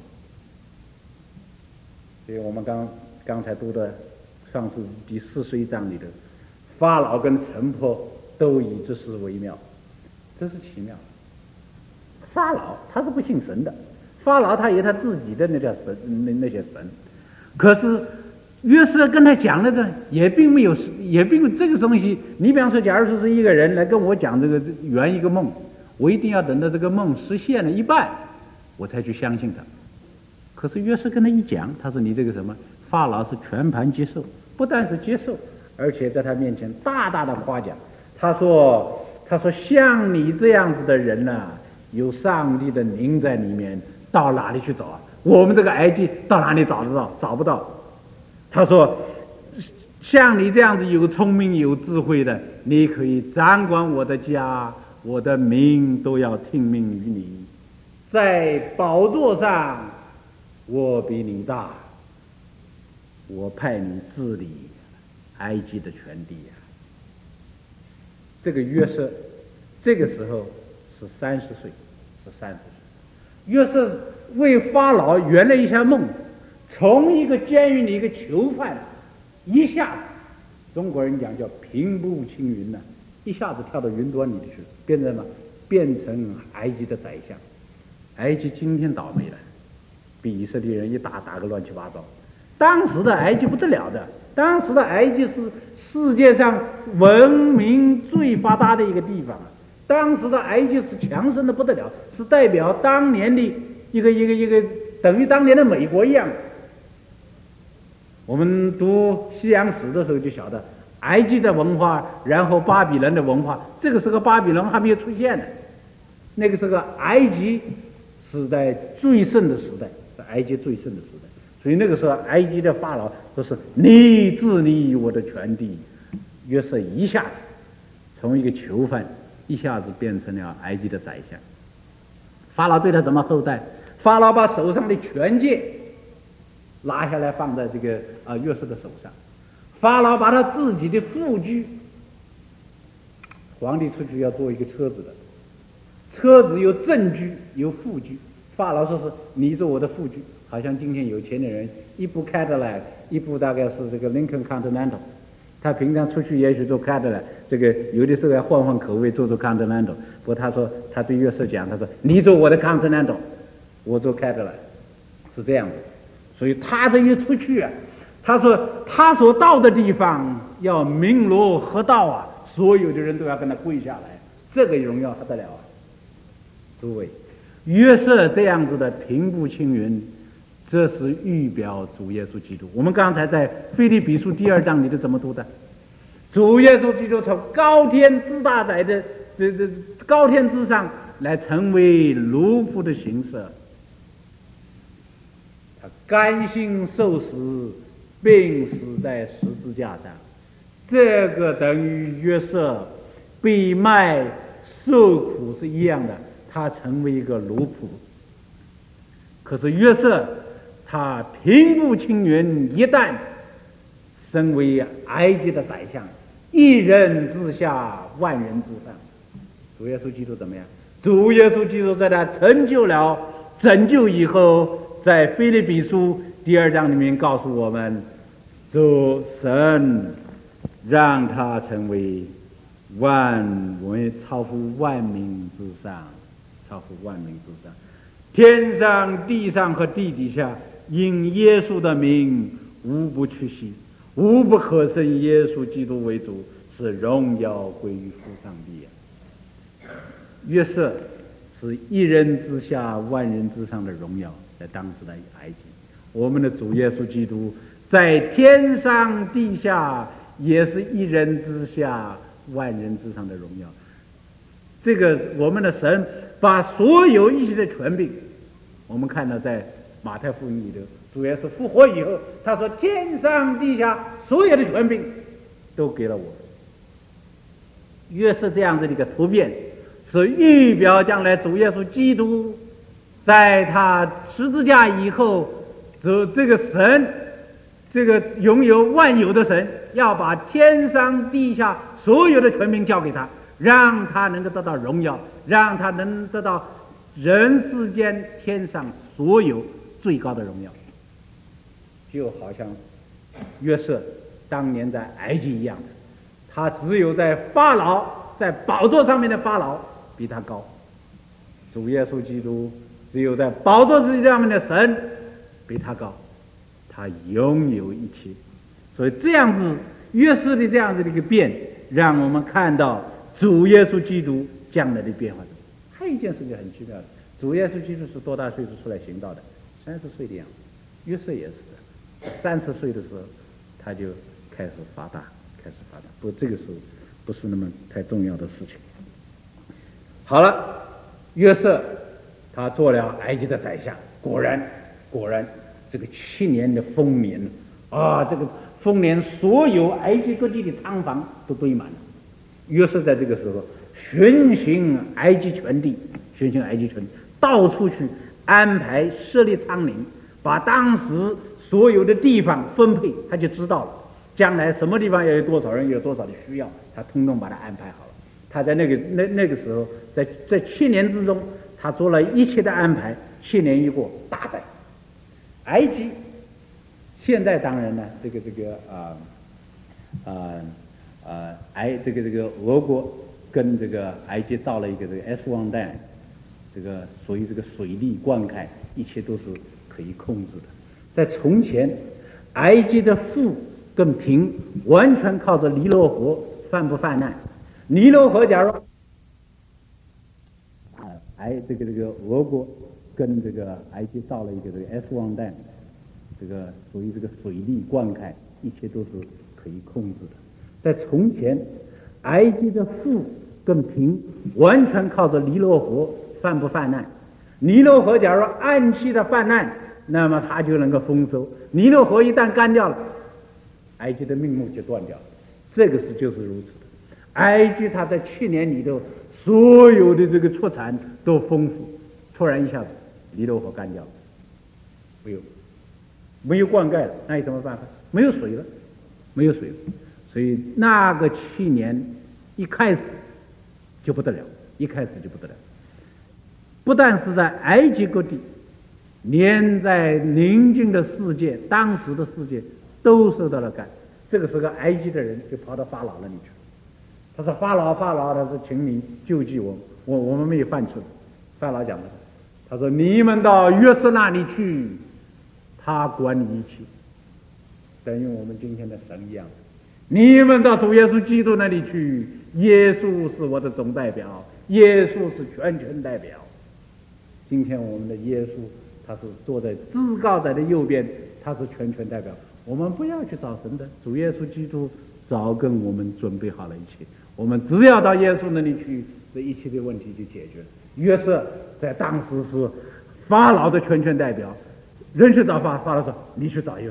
所以我们刚刚才读的上世第四十一章里头，法老跟臣仆都以这事为妙，真是奇妙。法老他是不信神的，法老他有他自己的那条神那那些神，可是约瑟跟他讲了的也并没有，也并没有这个东西。你比方说，假如说是一个人来跟我讲这个圆一个梦，我一定要等到这个梦实现了一半，我才去相信他。可是约瑟跟他一讲，他说你这个什么法老是全盘接受，不但是接受，而且在他面前大大的夸奖。他说他说像你这样子的人呢、啊，有上帝的灵在里面，到哪里去找啊？我们这个埃及到哪里找得到？找不到。他说像你这样子有聪明有智慧的，你可以掌管我的家，我的民都要听命于你，在宝座上我比你大，我派你治理埃及的全地呀。这个约瑟这个时候是三十岁，是三十岁。约瑟为法老圆了一下梦，从一个监狱里一个囚犯，一下子，中国人讲叫平步青云呢、啊，一下子跳到云端里去，变成了变成埃及的宰相。埃及今天倒霉了，被以色列人一打打个乱七八糟。当时的埃及不得了的，当时的埃及是世界上文明最发达的一个地方。当时的埃及是强盛的不得了，是代表当年的一个一个一个等于当年的美国一样。我们读西洋史的时候就晓得，埃及的文化，然后巴比伦的文化，这个时候巴比伦还没有出现呢。那个时候埃及是在最盛的时代，是埃及最盛的时代。所以那个时候埃及的法老都是你治理我的全地。约瑟一下子从一个囚犯一下子变成了埃及的宰相。法老对他怎么厚待？法老把手上的权戒拿下来放在这个啊、呃、约瑟的手上。法老把他自己的副居，皇帝出去要坐一个车子的，车子有正居有副居。法老说是你做我的副居，好像今天有钱的人一部开得来，一部大概是这个 Lincoln Continental。他平常出去也许坐开得来，这个有的时候要换换口味，坐坐 Continental。不过他说他对约瑟讲，他说你坐我的 Continental， 我坐开得来，是这样子。所以他这一出去啊，他说他所到的地方要鸣锣喝道啊，所有的人都要跟他跪下来，这个荣耀不得了啊！诸位，约瑟这样子的平步青云，这是预表主耶稣基督。我们刚才在腓立比书第二章里头怎么读的？主耶稣基督从高天之大载的这这高天之上来成为奴仆的形色，他甘心受死，病死在十字架上。这个等于约瑟被卖受苦是一样的，他成为一个奴仆。可是约瑟他平步青云，一旦身为埃及的宰相，一人之下，万人之上。主耶稣基督怎么样？主耶稣基督在他成就了拯救以后，在腓立比书第二章里面告诉我们，主神让他成为万为超乎万民之上，超乎万民之上，天上地上和地底下因耶稣的名无不屈膝，无不可称耶稣基督为主，是荣耀归于父上帝啊。约瑟是一人之下万人之上的荣耀，在当时的埃及。我们的主耶稣基督在天上地下也是一人之下万人之上的荣耀。这个我们的神把所有一切的权柄，我们看到在马太福音里头，主耶稣复活以后，他说天上地下所有的权柄都给了我。约瑟这样子的一个突变，是预表将来主耶稣基督在他十字架以后，这这个神，这个拥有万有的神，要把天上地下所有的权柄交给他，让他能够得到荣耀，让他能得到人世间天上所有最高的荣耀。就好像约瑟当年在埃及一样的，他只有在法老在宝座上面的法老比他高，主耶稣基督只有在宝座之上面的神比他高，他拥有一切。所以这样子约瑟的这样子的一个变，让我们看到主耶稣基督将来的变化。还有一件事情很奇妙的，主耶稣基督是多大岁数出来行道的？三十岁的样子。约瑟也是的，三十岁的时候他就开始发达，开始发达。不过这个时候不是那么太重要的事情。好了，约瑟他做了埃及的宰相，果然果然这个七年的丰年啊，这个丰年所有埃及各地的仓房都堆满了。约瑟在这个时候巡行埃及全地，巡行埃及全地，到处去安排设立仓廪，把当时所有的地方分配，他就知道了将来什么地方要有多少人，有多少的需要，他通通把它安排好了。他在那个那那个时候，在在七年之中，他做了一切的安排。七年一过，大灾。埃及现在当然呢，这个这个啊啊啊埃这个这个俄国跟这个埃及造了一个这个 S one dam， 这个所以这个水利灌溉一切都是可以控制的。在从前，埃及的富跟贫完全靠着尼罗河泛不泛滥。尼罗河假如啊埃这个这个俄国跟这个埃及造了一个这个 S one dam， 这个所以这个水利灌溉一切都是可以控制的。在从前，埃及的富跟贫完全靠着尼罗河泛不泛滥。尼罗河假如按期的泛滥，那么它就能够丰收。尼罗河一旦干掉了，埃及的命脉就断掉了。这个是就是如此的。埃及它在去年里头所有的这个出产都丰富，突然一下子尼罗河干掉了，没有没有灌溉了，那有什么办法？没有水了，没有水了。所以那个去年一开始就不得了，一开始就不得了。不但是在埃及各地，连在邻近的世界，当时的世界都受到了干。这个时候，埃及的人就跑到法老那里去，他说：“法老，法老，他说，请你救济我，我我们没有犯错。”法老讲的，他说：“你们到约瑟那里去，他管你一切，等于我们今天的神一样。你们到主耶稣基督那里去，耶稣是我的总代表，耶稣是全权代表。今天我们的耶稣，他是坐在至高者的右边，他是全权代表。我们不要去找神的，主耶稣基督早跟我们准备好了一切，我们只要到耶稣那里去，这一切的问题就解决了。约瑟在当时是法老的全权代表，人去找法法老说：“你去找约瑟。”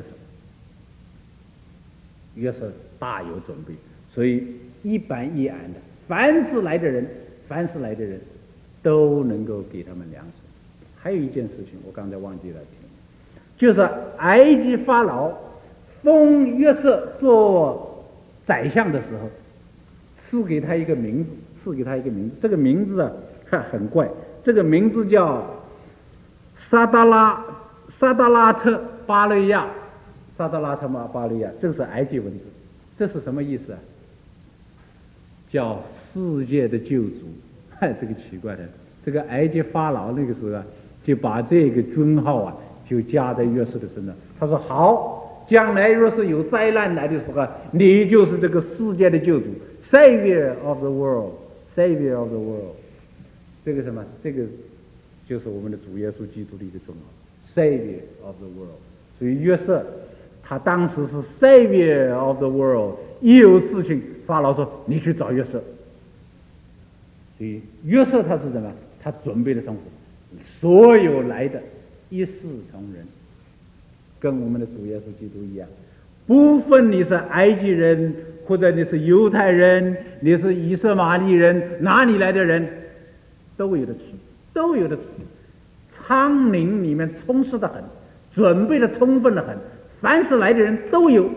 约瑟大有准备，所以一板一眼的，凡是来的人，凡是来的人都能够给他们粮食。还有一件事情，我刚才忘记了提，就是埃及法老封约瑟做宰相的时候，赐给他一个名字，赐给他一个名字。这个名字啊，很怪，这个名字叫沙达拉沙达拉特巴雷亚。沙达拉特马巴利亚，这个是埃及文字，这是什么意思啊？叫世界的救主。嗨，这个奇怪的，这个埃及法老那个时候啊，就把这个尊号啊，就加在约瑟的身上。他说：“好，将来若是有灾难来的时候，你就是这个世界的救主 ，Savior of the world，Savior of the world。”这个什么？这个就是我们的主耶稣基督的一个尊号 ，Savior of the world。所以约瑟。他当时是 Savior of the world， 一有事情，法老说：“你去找约瑟。”所以约瑟他是什么？他准备了生活，所有来的一视同仁，跟我们的主耶稣基督一样，不分你是埃及人，或者你是犹太人，你是以色玛利人，哪里来的人，都有的吃，都有的吃。仓廪里面充实的很，准备的充分的很。凡是来的人都有。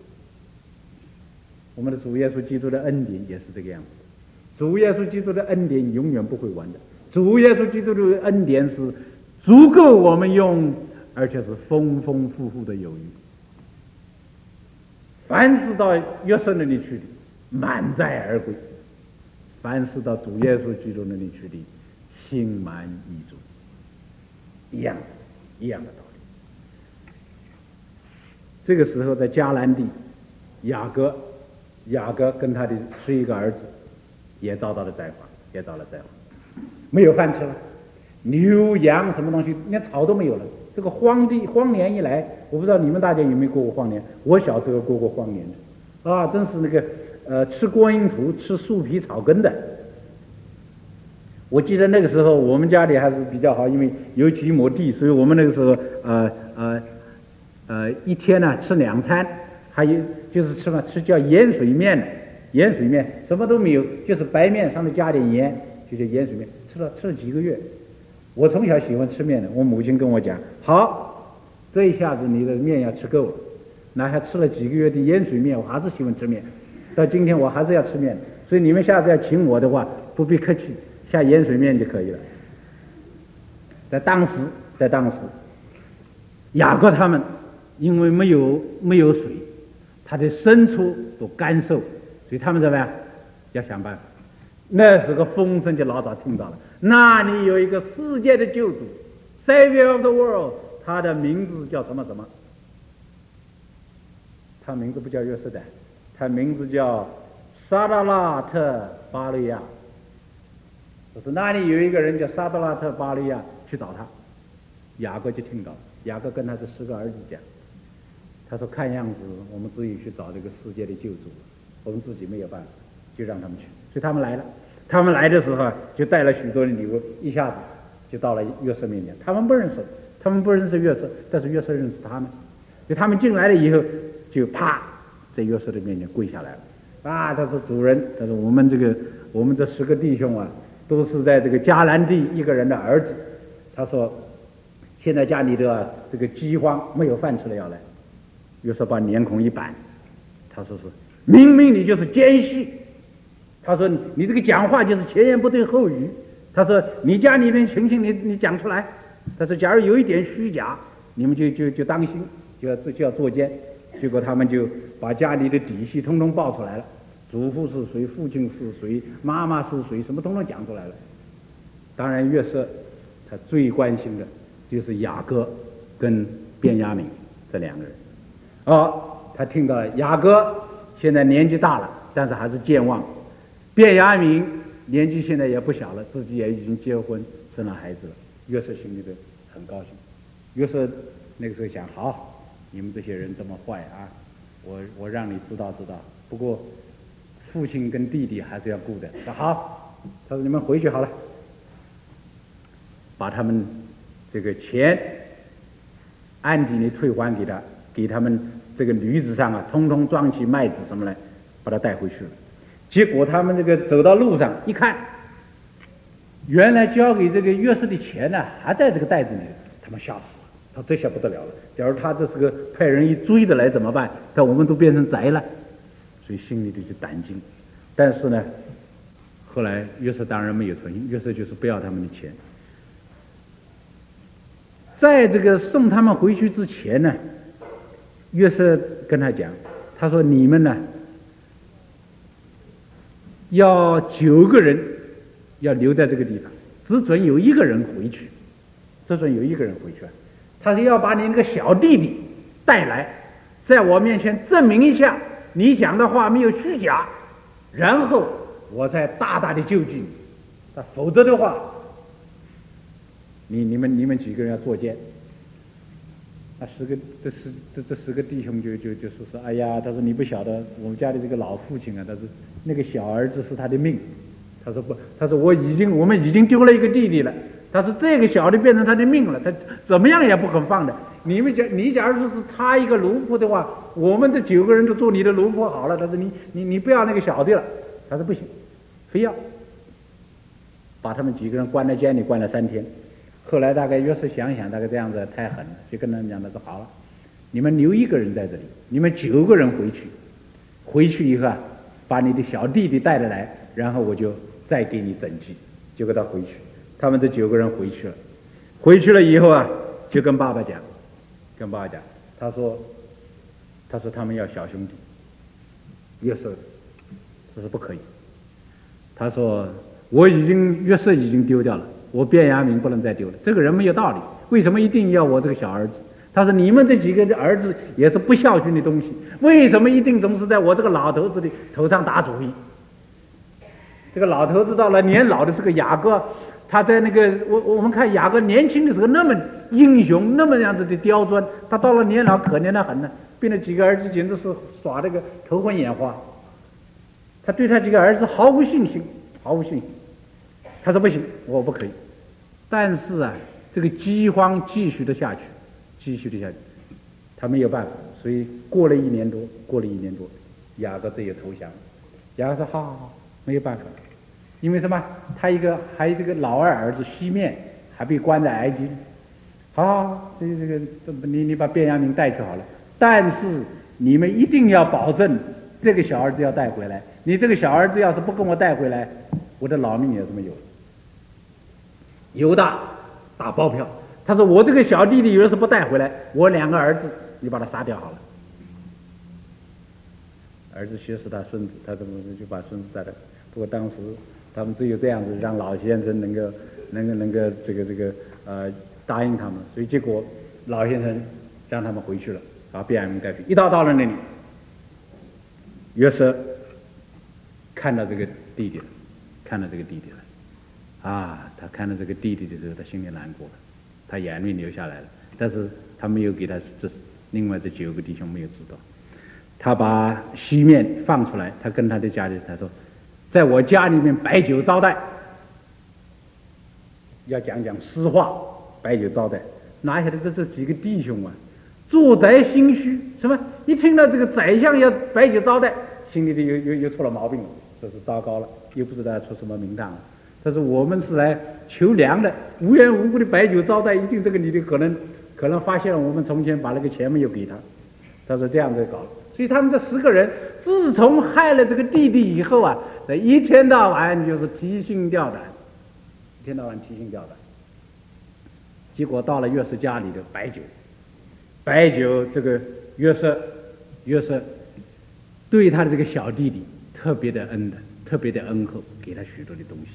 我们的主耶稣基督的恩典也是这个样子，主耶稣基督的恩典永远不会完的，主耶稣基督的恩典是足够我们用，而且是丰丰富富的有余。凡是到约瑟那里去的，满载而归；凡是到主耶稣基督那里去的，心满意足。一样一样的道理。这个时候在迦南地，雅各雅各跟他的十一个儿子也遭到了灾荒，也遭了灾荒，没有饭吃了，牛羊什么东西连草都没有了。这个荒地荒年一来，我不知道你们大家有没有过过荒年，我小时候过过荒年的啊，真是那个呃吃观音土吃树皮草根的。我记得那个时候我们家里还是比较好，因为有几亩地，所以我们那个时候呃呃呃一天呢吃两餐，还有就是吃嘛吃叫盐水面，盐水面什么都没有，就是白面上面加点盐，就叫盐水面，吃了吃了几个月。我从小喜欢吃面的，我母亲跟我讲，好，这一下子你的面要吃够了， 那还吃了几个月的盐水面，我还是喜欢吃面，到今天我还是要吃面，所以你们下次要请我的话，不必客气，下盐水面就可以了。在当时，在当时，雅各他们因为没有没有水，他的牲畜都干瘦，所以他们怎么样？要想办法。那时候风声就老早听到了，那里有一个世界的救主 ，Savior of the world， 他的名字叫什么什么？他名字不叫约瑟的，他名字叫沙德拉特巴利亚。就是那里有一个人叫沙德拉特巴利亚，去找他。雅各就听到了，雅各跟他的十个儿子讲，他说看样子我们自己去找这个世界的救主，我们自己没有办法，就让他们去。所以他们来了，他们来的时候啊，就带了许多的礼物，一下子就到了约瑟面前。他们不认识，他们不认识约瑟，但是约瑟认识他们。所以他们进来了以后，就啪在约瑟的面前跪下来了。啊，他说主人，他说我们这个我们这十个弟兄啊，都是在这个迦南地一个人的儿子。他说现在家里的、啊、这个饥荒，没有饭吃了要来。约瑟把脸孔一板，他说是明明你就是奸细。他说你这个讲话就是前言不对后语。他说你家里面情形你你讲出来。他说假如有一点虚假，你们就就就当心，就要就要作奸。结果他们就把家里的底细通通报出来了，祖父是谁，父亲是谁，妈妈是谁，什么通通讲出来了。当然约瑟他最关心的就是雅各跟便雅悯这两个人。哦，他听到了雅各现在年纪大了，但是还是健忘。便雅悯年纪现在也不小了，自己也已经结婚生了孩子了。约瑟心里头很高兴。约瑟那个时候想，好，你们这些人这么坏啊，我我让你知道知道，不过父亲跟弟弟还是要顾的。说好，他说你们回去好了，把他们这个钱暗地里退还给他，给他们这个驴子上啊，通通装起麦子什么来，把他带回去了。结果他们这个走到路上一看，原来交给这个约瑟的钱呢、啊，还在这个袋子里，他们吓死了。他这下不得了了，假如他这是个派人一追的来怎么办？但我们都变成贼了，所以心里头就胆惊。但是呢，后来约瑟当然没有存心，约瑟就是不要他们的钱。在这个送他们回去之前呢，约瑟跟他讲，他说你们呢要九个人要留在这个地方，只准有一个人回去，只准有一个人回去。他说要把你那个小弟弟带来，在我面前证明一下你讲的话没有虚假，然后我再大大的救济你。否则的话，你你们你们几个人要作奸。那十个这十这这十个弟兄就就就说是，哎呀，他说你不晓得我们家的这个老父亲啊，他说那个小儿子是他的命。他说不，他说我已经我们已经丢了一个弟弟了。他说这个小的变成他的命了，他怎么样也不肯放的。你们假你假如说是他一个奴仆的话，我们这九个人都做你的奴仆好了。他说你你你不要那个小的了。他说不行，非要把他们几个人关在监里关了三天。后来大概约瑟想想，大概这样子太狠了，就跟他们讲，他说好了，你们留一个人在这里，你们九个人回去，回去以后啊，把你的小弟弟带着来，然后我就再给你整济。就给他回去。他们这九个人回去了，回去了以后啊，就跟爸爸讲，跟爸爸讲，他说，他说他们要小兄弟。约瑟，他说不可以。他说我已经约瑟已经丢掉了，我便雅悯不能再丢了。这个人没有道理，为什么一定要我这个小儿子？他说你们这几个儿子也是不孝顺的东西，为什么一定总是在我这个老头子的头上打主意？这个老头子到了年老的是个雅各。他在那个我我们看雅各年轻的时候那么英雄，那么样子的刁钻，他到了年老可怜得很呢，被那几个儿子简直是耍这个头昏眼花。他对他几个儿子毫无信心，毫无信心。他说不行，我不可以。但是啊，这个饥荒继续的下去，继续的下去，他没有办法，所以过了一年多，过了一年多，雅各这也投降了。雅各说好好好，没有办法。因为什么？他一个还有这个老二儿子西面还被关在埃及。好，这这个你你把便雅悯带去好了。但是你们一定要保证这个小儿子要带回来。你这个小儿子要是不跟我带回来，我的老命也是没有了。犹大打包票，他说我这个小弟弟要是不带回来，我两个儿子你把他杀掉好了。儿子学是他孙子，他怎么就把孙子带了？不过当时他们只有这样子让老先生能够能够能够这个这个呃答应他们，所以结果老先生让他们回去了，把便雅悯带去。一到到了那里，约瑟看到这个弟弟了，看到这个弟弟了，啊，他看到这个弟弟的时候，他心里难过了，他眼泪流下来了。但是他没有给他这另外这九个弟兄没有知道。他把西面放出来，他跟他的家里他说，在我家里面摆酒招待，要讲讲实话，摆酒招待。哪晓得这这几个弟兄啊，坐宅心虚，什么一听到这个宰相要摆酒招待，心里头又又又出了毛病了，这是糟糕了，又不知道出什么名堂了。他说我们是来求粮的，无缘无故的摆酒招待，一定这个里头可能可能发现了我们从前把那个钱没有给他。他说这样子搞，所以他们这十个人自从害了这个弟弟以后啊，这一天到晚就是提心吊胆，一天到晚提心吊胆。结果到了约瑟家里的摆酒，摆酒这个约瑟约瑟对他的这个小弟弟特别的恩的，特别的恩厚，给他许多的东西。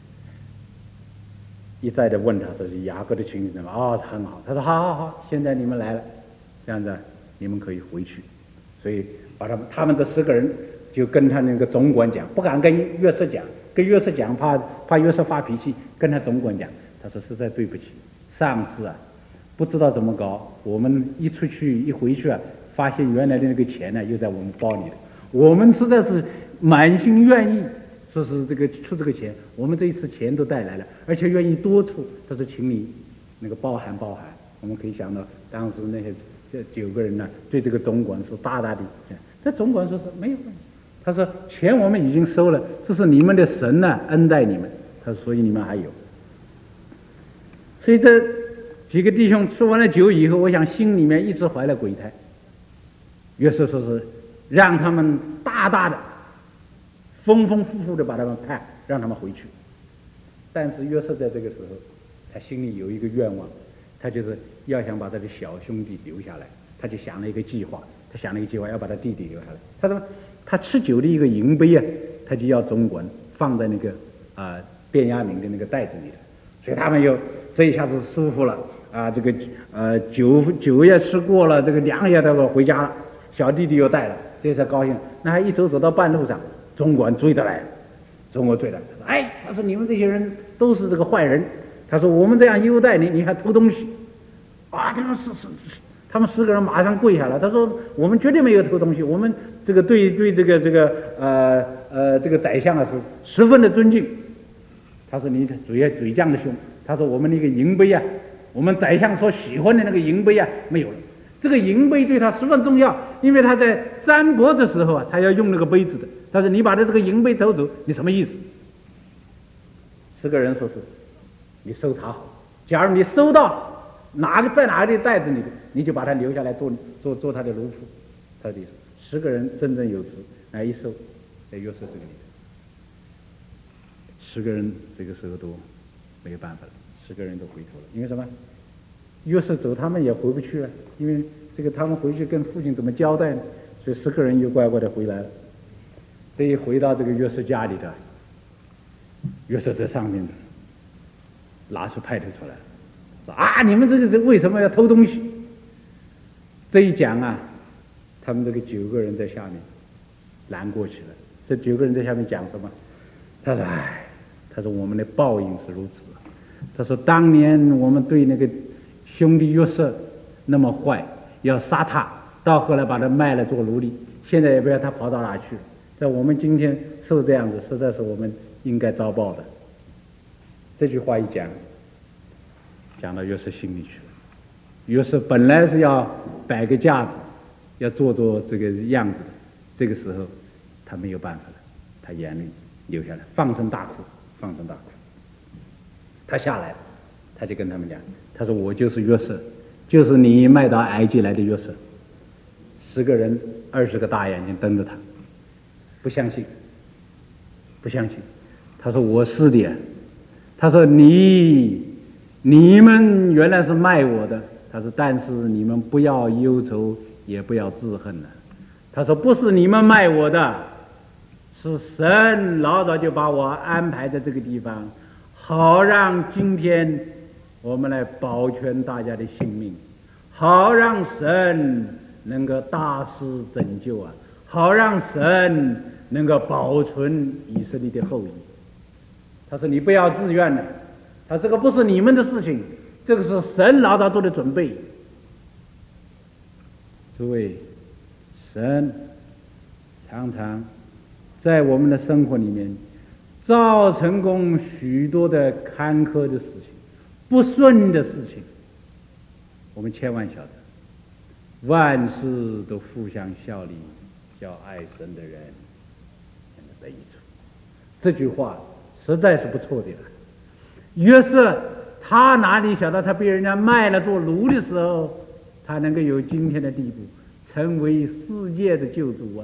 一再的问他说是雅各的情形吗？哦，很好。他说好好好，现在你们来了，这样子你们可以回去。所以把他们他们这十个人就跟他那个总管讲，不敢跟约瑟讲，跟约瑟讲怕怕约瑟发脾气，跟他总管讲，他说实在对不起，上次啊不知道怎么搞，我们一出去一回去啊，发现原来的那个钱呢又在我们包里了，我们实在是满心愿意说是这个出这个钱，我们这一次钱都带来了，而且愿意多出。他说请你那个包涵包涵。我们可以想到当时那些这九个人呢对这个总管是大大的，这总管说是没有问题，他说钱我们已经收了，这是你们的神呢、啊、恩待你们，他说所以你们还有。所以这几个弟兄吃完了酒以后，我想心里面一直怀了鬼胎。约瑟说是让他们大大的丰丰富富的把他们派，让他们回去。但是约瑟在这个时候他心里有一个愿望，他就是要想把他的小兄弟留下来，他就想了一个计划，他想了一个计划要把他弟弟留下来。他说他吃酒的一个银杯啊，他就要总管放在那个啊、呃、便雅悯的那个袋子里的，所以他们又这一下子舒服了啊，这个呃酒酒也吃过了，这个粮也带了回家了，小弟弟又带了，这才高兴。那还一走走到半路上，总管追得来，总管追来，他说哎，他说你们这些人都是这个坏人。他说我们这样优待你，你还偷东西啊？他们是是是，他们十个人马上跪下了。他说我们绝对没有偷东西，我们这个对对这个这个呃呃这个宰相啊是十分的尊敬。他说你嘴也嘴犟的凶。他说我们那个银杯啊，我们宰相所喜欢的那个银杯啊没有了。这个银杯对他十分重要，因为他在占卜的时候啊，他要用那个杯子的。他说你把他这个银杯偷走，你什么意思？十个人说是。你搜查好，假如你搜到哪个在哪个袋子里的，你就把他留下来做做做他的奴仆。他的意思，十个人真正有词，来一搜，在约瑟这个里头，十个人这个时候都没有办法了，十个人都回头了，因为什么？约瑟走，他们也回不去了，因为这个他们回去跟父亲怎么交代呢？所以十个人又乖乖的回来了。这一回到这个约瑟家里的，约瑟在上面拿出派头出来，说啊，你们这个人为什么要偷东西？这一讲啊，他们这个九个人在下面难过起来。这九个人在下面讲什么？他说：“哎，他说我们的报应是如此。他说当年我们对那个兄弟约瑟那么坏，要杀他，到后来把他卖了做奴隶，现在也不知道他跑到哪去了。在我们今天受这样子，实在是我们应该遭报的。”这句话一讲，讲到约瑟心里去了。约瑟本来是要摆个架子，要做做这个样子的，这个时候他没有办法了，他眼泪流下来，放声大哭，放声大哭。他下来了，他就跟他们讲，他说我就是约瑟，就是你卖到埃及来的约瑟。 十个人二十个大眼睛瞪着他，不相信，不相信。他说我是的。他说你你们原来是卖我的。他说但是你们不要忧愁，也不要自恨了。他说不是你们卖我的，是神老早就把我安排在这个地方，好让今天我们来保全大家的性命，好让神能够大施拯救啊，好让神能够保存以色列的后裔。他说你不要自愿了，他说这个不是你们的事情，这个是神老早做的准备。诸位，神常常在我们的生活里面造成功许多的坎坷的事情，不顺的事情，我们千万晓得万事都互相效力，叫爱神的人得益处。这句话实在是不错的了。约瑟他哪里晓得他被人家卖了做奴的时候，他能够有今天的地步，成为世界的救主啊！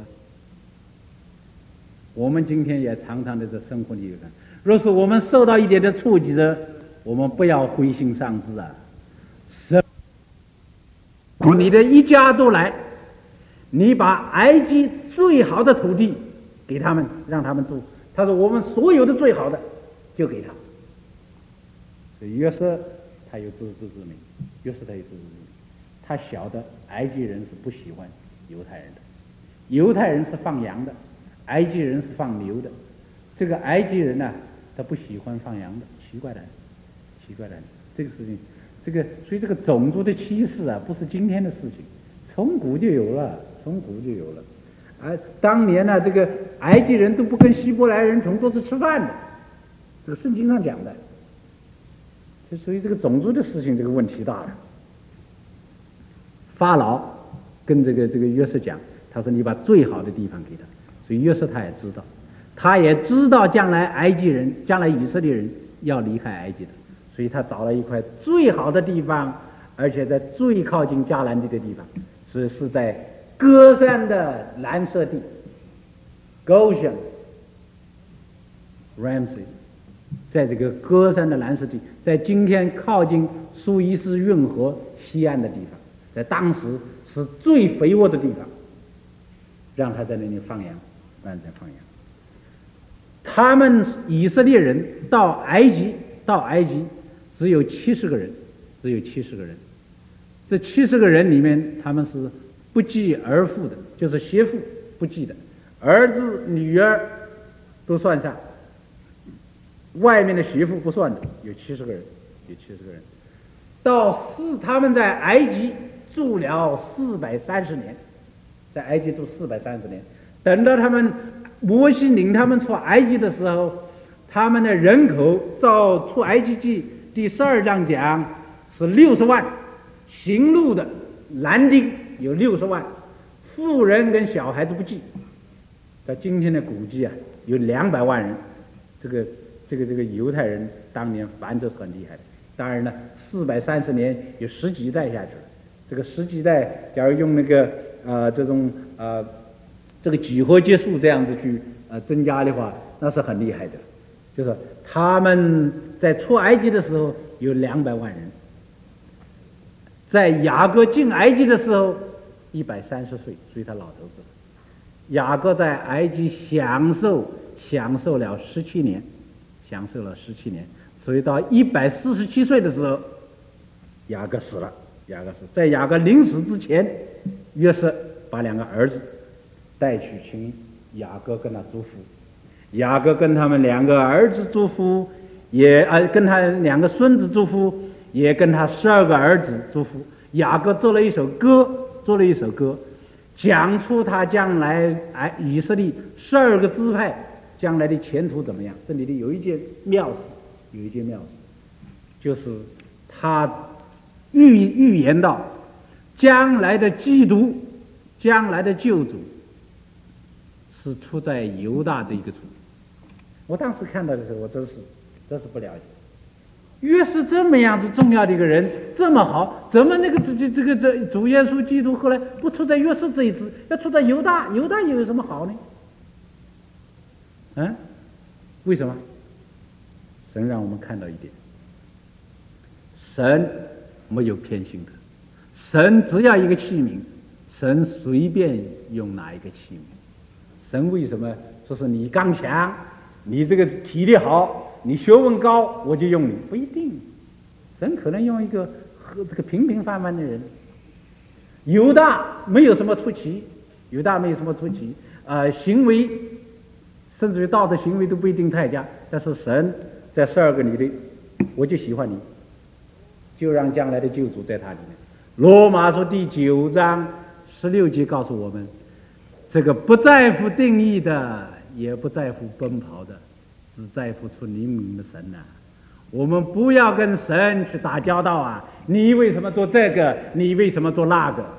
我们今天也常常的在生活里有看，若是我们受到一点的触及的，我们不要灰心丧志啊！神，你的一家都来，你把埃及最好的土地给他们，让他们住。他说我们所有的最好的就给他。所以约瑟他有自知之明，约瑟他有自知之明，他晓得埃及人是不喜欢犹太人的，犹太人是放羊的，埃及人是放牛的。这个埃及人呢、啊，他不喜欢放羊的，奇怪的，奇怪的，这个事情，这个所以这个种族的歧视啊，不是今天的事情，从古就有了，从古就有了。而当年呢、啊，这个埃及人都不跟希伯来人同桌子吃饭的，这个圣经上讲的。所以这个种族的事情，这个问题大了。法老跟这个这个约瑟讲，他说你把最好的地方给他，所以约瑟他也知道，他也知道将来埃及人、将来以色列人要离开埃及的，所以他找了一块最好的地方，而且在最靠近迦南地的地方，所以是在歌山的蓝色地 Goshen Ramsey， 在这个歌山的蓝色地，在今天靠近苏伊士运河西岸的地方，在当时是最肥沃的地方，让他在那里放羊，让他放羊。他们以色列人到埃及，到埃及只有七十个人，只有七十个人。这七十个人里面，他们是不计儿妇的，就是媳妇不计的，儿子、女儿都算上，外面的媳妇不算的，有七十个人，有七十个人。到四，他们在埃及住了四百三十年，在埃及住四百三十年。等到他们摩西领他们出埃及的时候，他们的人口照出埃及记第十二章讲是六十万，行路的男丁有六十万，妇人跟小孩子不计。在今天的估计啊，有两百万人。这个这个这个犹太人当年繁殖是很厉害的。当然了，四百三十年有十几代下去了。这个十几代，假如用那个呃这种呃这个几何级数这样子去呃增加的话，那是很厉害的。就是他们在出埃及的时候有两百万人，在雅各进埃及的时候一百三十岁，所以他老头子了。雅各在埃及享受享受了十七年，享受了十七年，所以到一百四十七岁的时候，雅各死了。雅各死，在雅各临死之前，约瑟把两个儿子带去请雅各跟他祝福。雅各跟他们两个儿子祝福，也呃跟他两个孙子祝福，也跟他十二个儿子祝福。雅各做了一首歌，做了一首歌，讲出他将来哎以色列十二个支派将来的前途怎么样。这里的有一件妙事，有一件妙事，就是他预预言到将来的基督，将来的救主是出在犹大这一个处。我当时看到的时候，我真是真是不了解。 约瑟这么样子重要的一个人，这么好，怎么那个这这这个这主耶稣基督后来不出在约瑟这一支，要出在犹大？犹大又有什么好呢？嗯，为什么？神让我们看到一点，神没有偏心的，神只要一个器皿，神随便用哪一个器皿。神为什么说是你刚强，你这个体力好，你学问高，我就用你？不一定，神可能用一个和这个平平凡凡的人。犹大没有什么出奇，犹大没有什么出奇，呃，行为甚至于道德行为都不一定太佳，但是神在十二个里里，我就喜欢你，就让将来的救主在他里面。罗马书第九章十六节告诉我们，这个不在乎定义的，也不在乎奔跑的，只在乎出灵明的神呐、啊。我们不要跟神去打交道啊！你为什么做这个？你为什么做那个？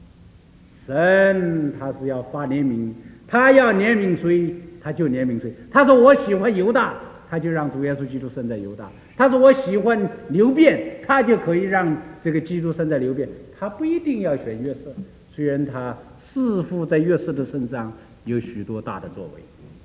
神他是要发怜悯，他要怜悯谁，他就怜悯谁。他说我喜欢犹大，他就让主耶稣基督生在犹大；他说我喜欢流便，他就可以让这个基督生在流便。他不一定要选约瑟，虽然他似乎在约瑟的身上有许多大的作为。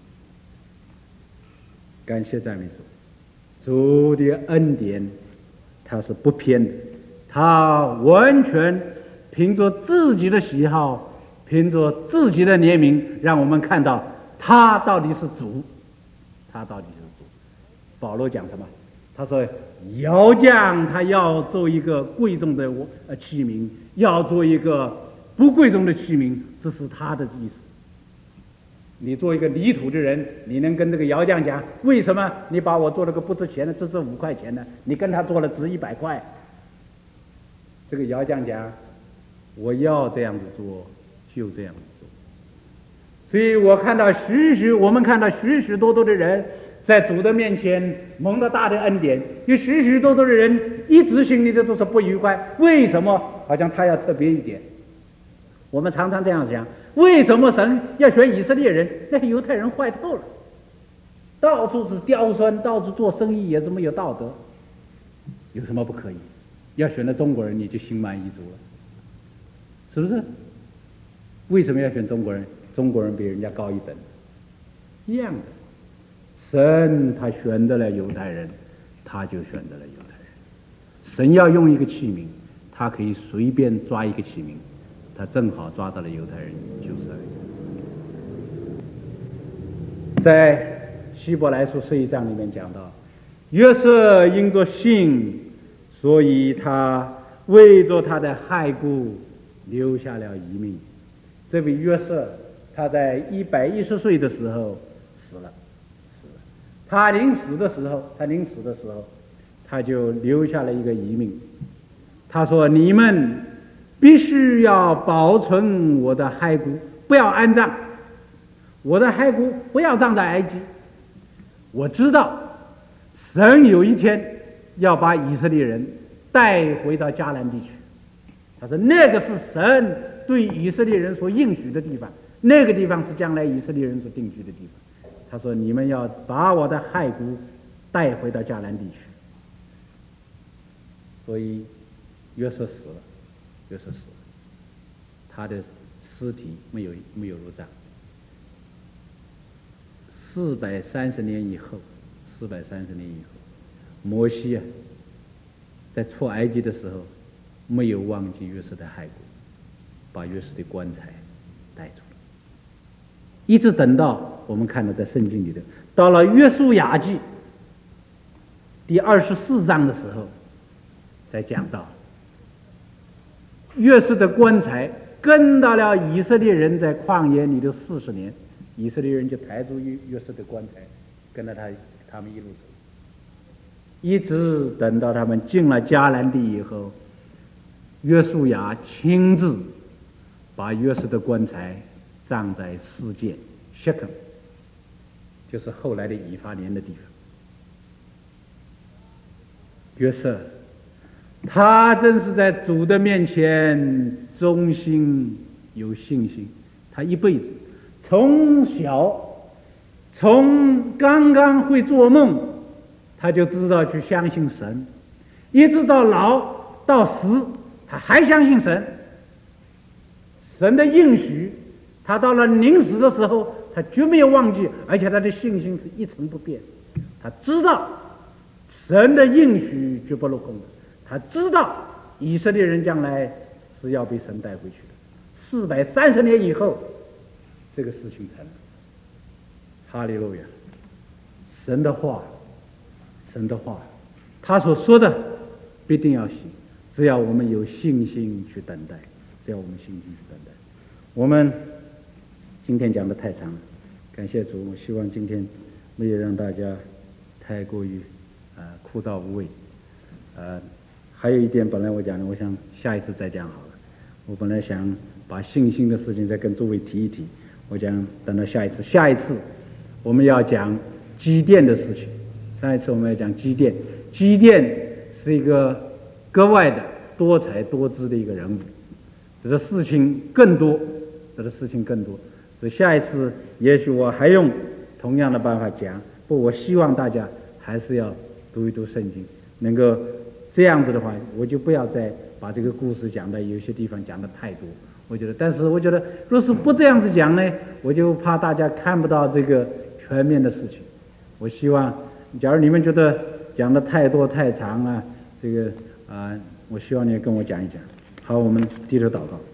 感谢赞美主。主的恩典他是不偏的，他完全凭着自己的喜好，凭着自己的怜悯，让我们看到他到底是主，他到底是主。保罗讲什么？他说窑匠他要做一个贵重的器皿，要做一个不贵重的器皿，这是他的意思。你做一个泥土的人，你能跟这个窑匠讲，为什么你把我做了个不值钱的，只值五块钱呢？你跟他做了值一百块。这个窑匠讲，我要这样子做，就这样子做。所以我看到许许，我们看到许许多多的人在主的面前蒙了大的恩典，有许许多多的人一直心里的都是不愉快。为什么？好像他要特别一点。我们常常这样想，为什么神要选以色列人？那些犹太人坏透了，到处是刁钻，到处做生意也是没有道德，有什么不可以？要选了中国人，你就心满意足了，是不是？为什么要选中国人？中国人比人家高一等，一样的。神他选择了犹太人，他就选择了犹太人。神要用一个器皿，他可以随便抓一个器皿，他正好抓到了犹太人，就是而已。在希伯来书十一章里面讲到，约瑟因着信，所以他为着他的骸骨留下了遗命。这位约瑟他在一百一十岁的时候死了，死了。他临死的时候，他临死的时候，他就留下了一个遗命。他说：“你们必须要保存我的骸骨，不要安葬。我的骸骨不要葬在埃及。我知道神有一天要把以色列人带回到迦南地区。他说那个是神对以色列人所应许的地方，那个地方是将来以色列人所定居的地方。他说你们要把我的骸骨带回到迦南地区。所以约瑟死了，约瑟死了，他的尸体没有没有入葬。四百三十年以后，四百三十年以后，摩西啊，在出埃及的时候，没有忘记约瑟的骸骨，把约瑟的棺材带走了。一直等到我们看到在圣经里的，到了约书亚记第二十四章的时候，才讲到约瑟的棺材跟到了以色列人在旷野里的四十年，以色列人就抬住约瑟的棺材，跟着他他们一路走，一直等到他们进了迦南地以后，约书亚亲自把约瑟的棺材葬在示剑谢肯，就是后来的以法莲的地方。约瑟他真是在主的面前忠心有信心，他一辈子从小从刚刚会做梦， 他就知道去相信神，一直到老到死，他还相信神。神的应许，他到了临死的时候，他绝没有忘记，而且他的信心是一成不变。他知道神的应许绝不落空的，他知道以色列人将来是要被神带回去的。四百三十年以后，这个事情成了。哈利路亚！神的话，神的话，他所说的必定要行，只要我们有信心去等待，只要我们信心去等待。我们今天讲的太长了，感谢主，我希望今天没有让大家太过于呃枯燥无味。呃，还有一点，本来我讲的，我想下一次再讲好了。我本来想把信心的事情再跟诸位提一提，我讲等到下一次。下一次我们要讲基甸的事情。上一次我们要讲基甸，基甸是一个格外的多才多姿的一个人物，这个事情更多，这个事情更多。所以下一次也许我还用同样的办法讲，不，我希望大家还是要读一读圣经，能够这样子的话，我就不要再把这个故事讲的有些地方讲的太多。我觉得，但是我觉得，若是不这样子讲呢，我就怕大家看不到这个全面的事情。我希望，假如你们觉得讲的太多太长啊，这个啊、呃，我希望你跟我讲一讲。好，我们低头祷告。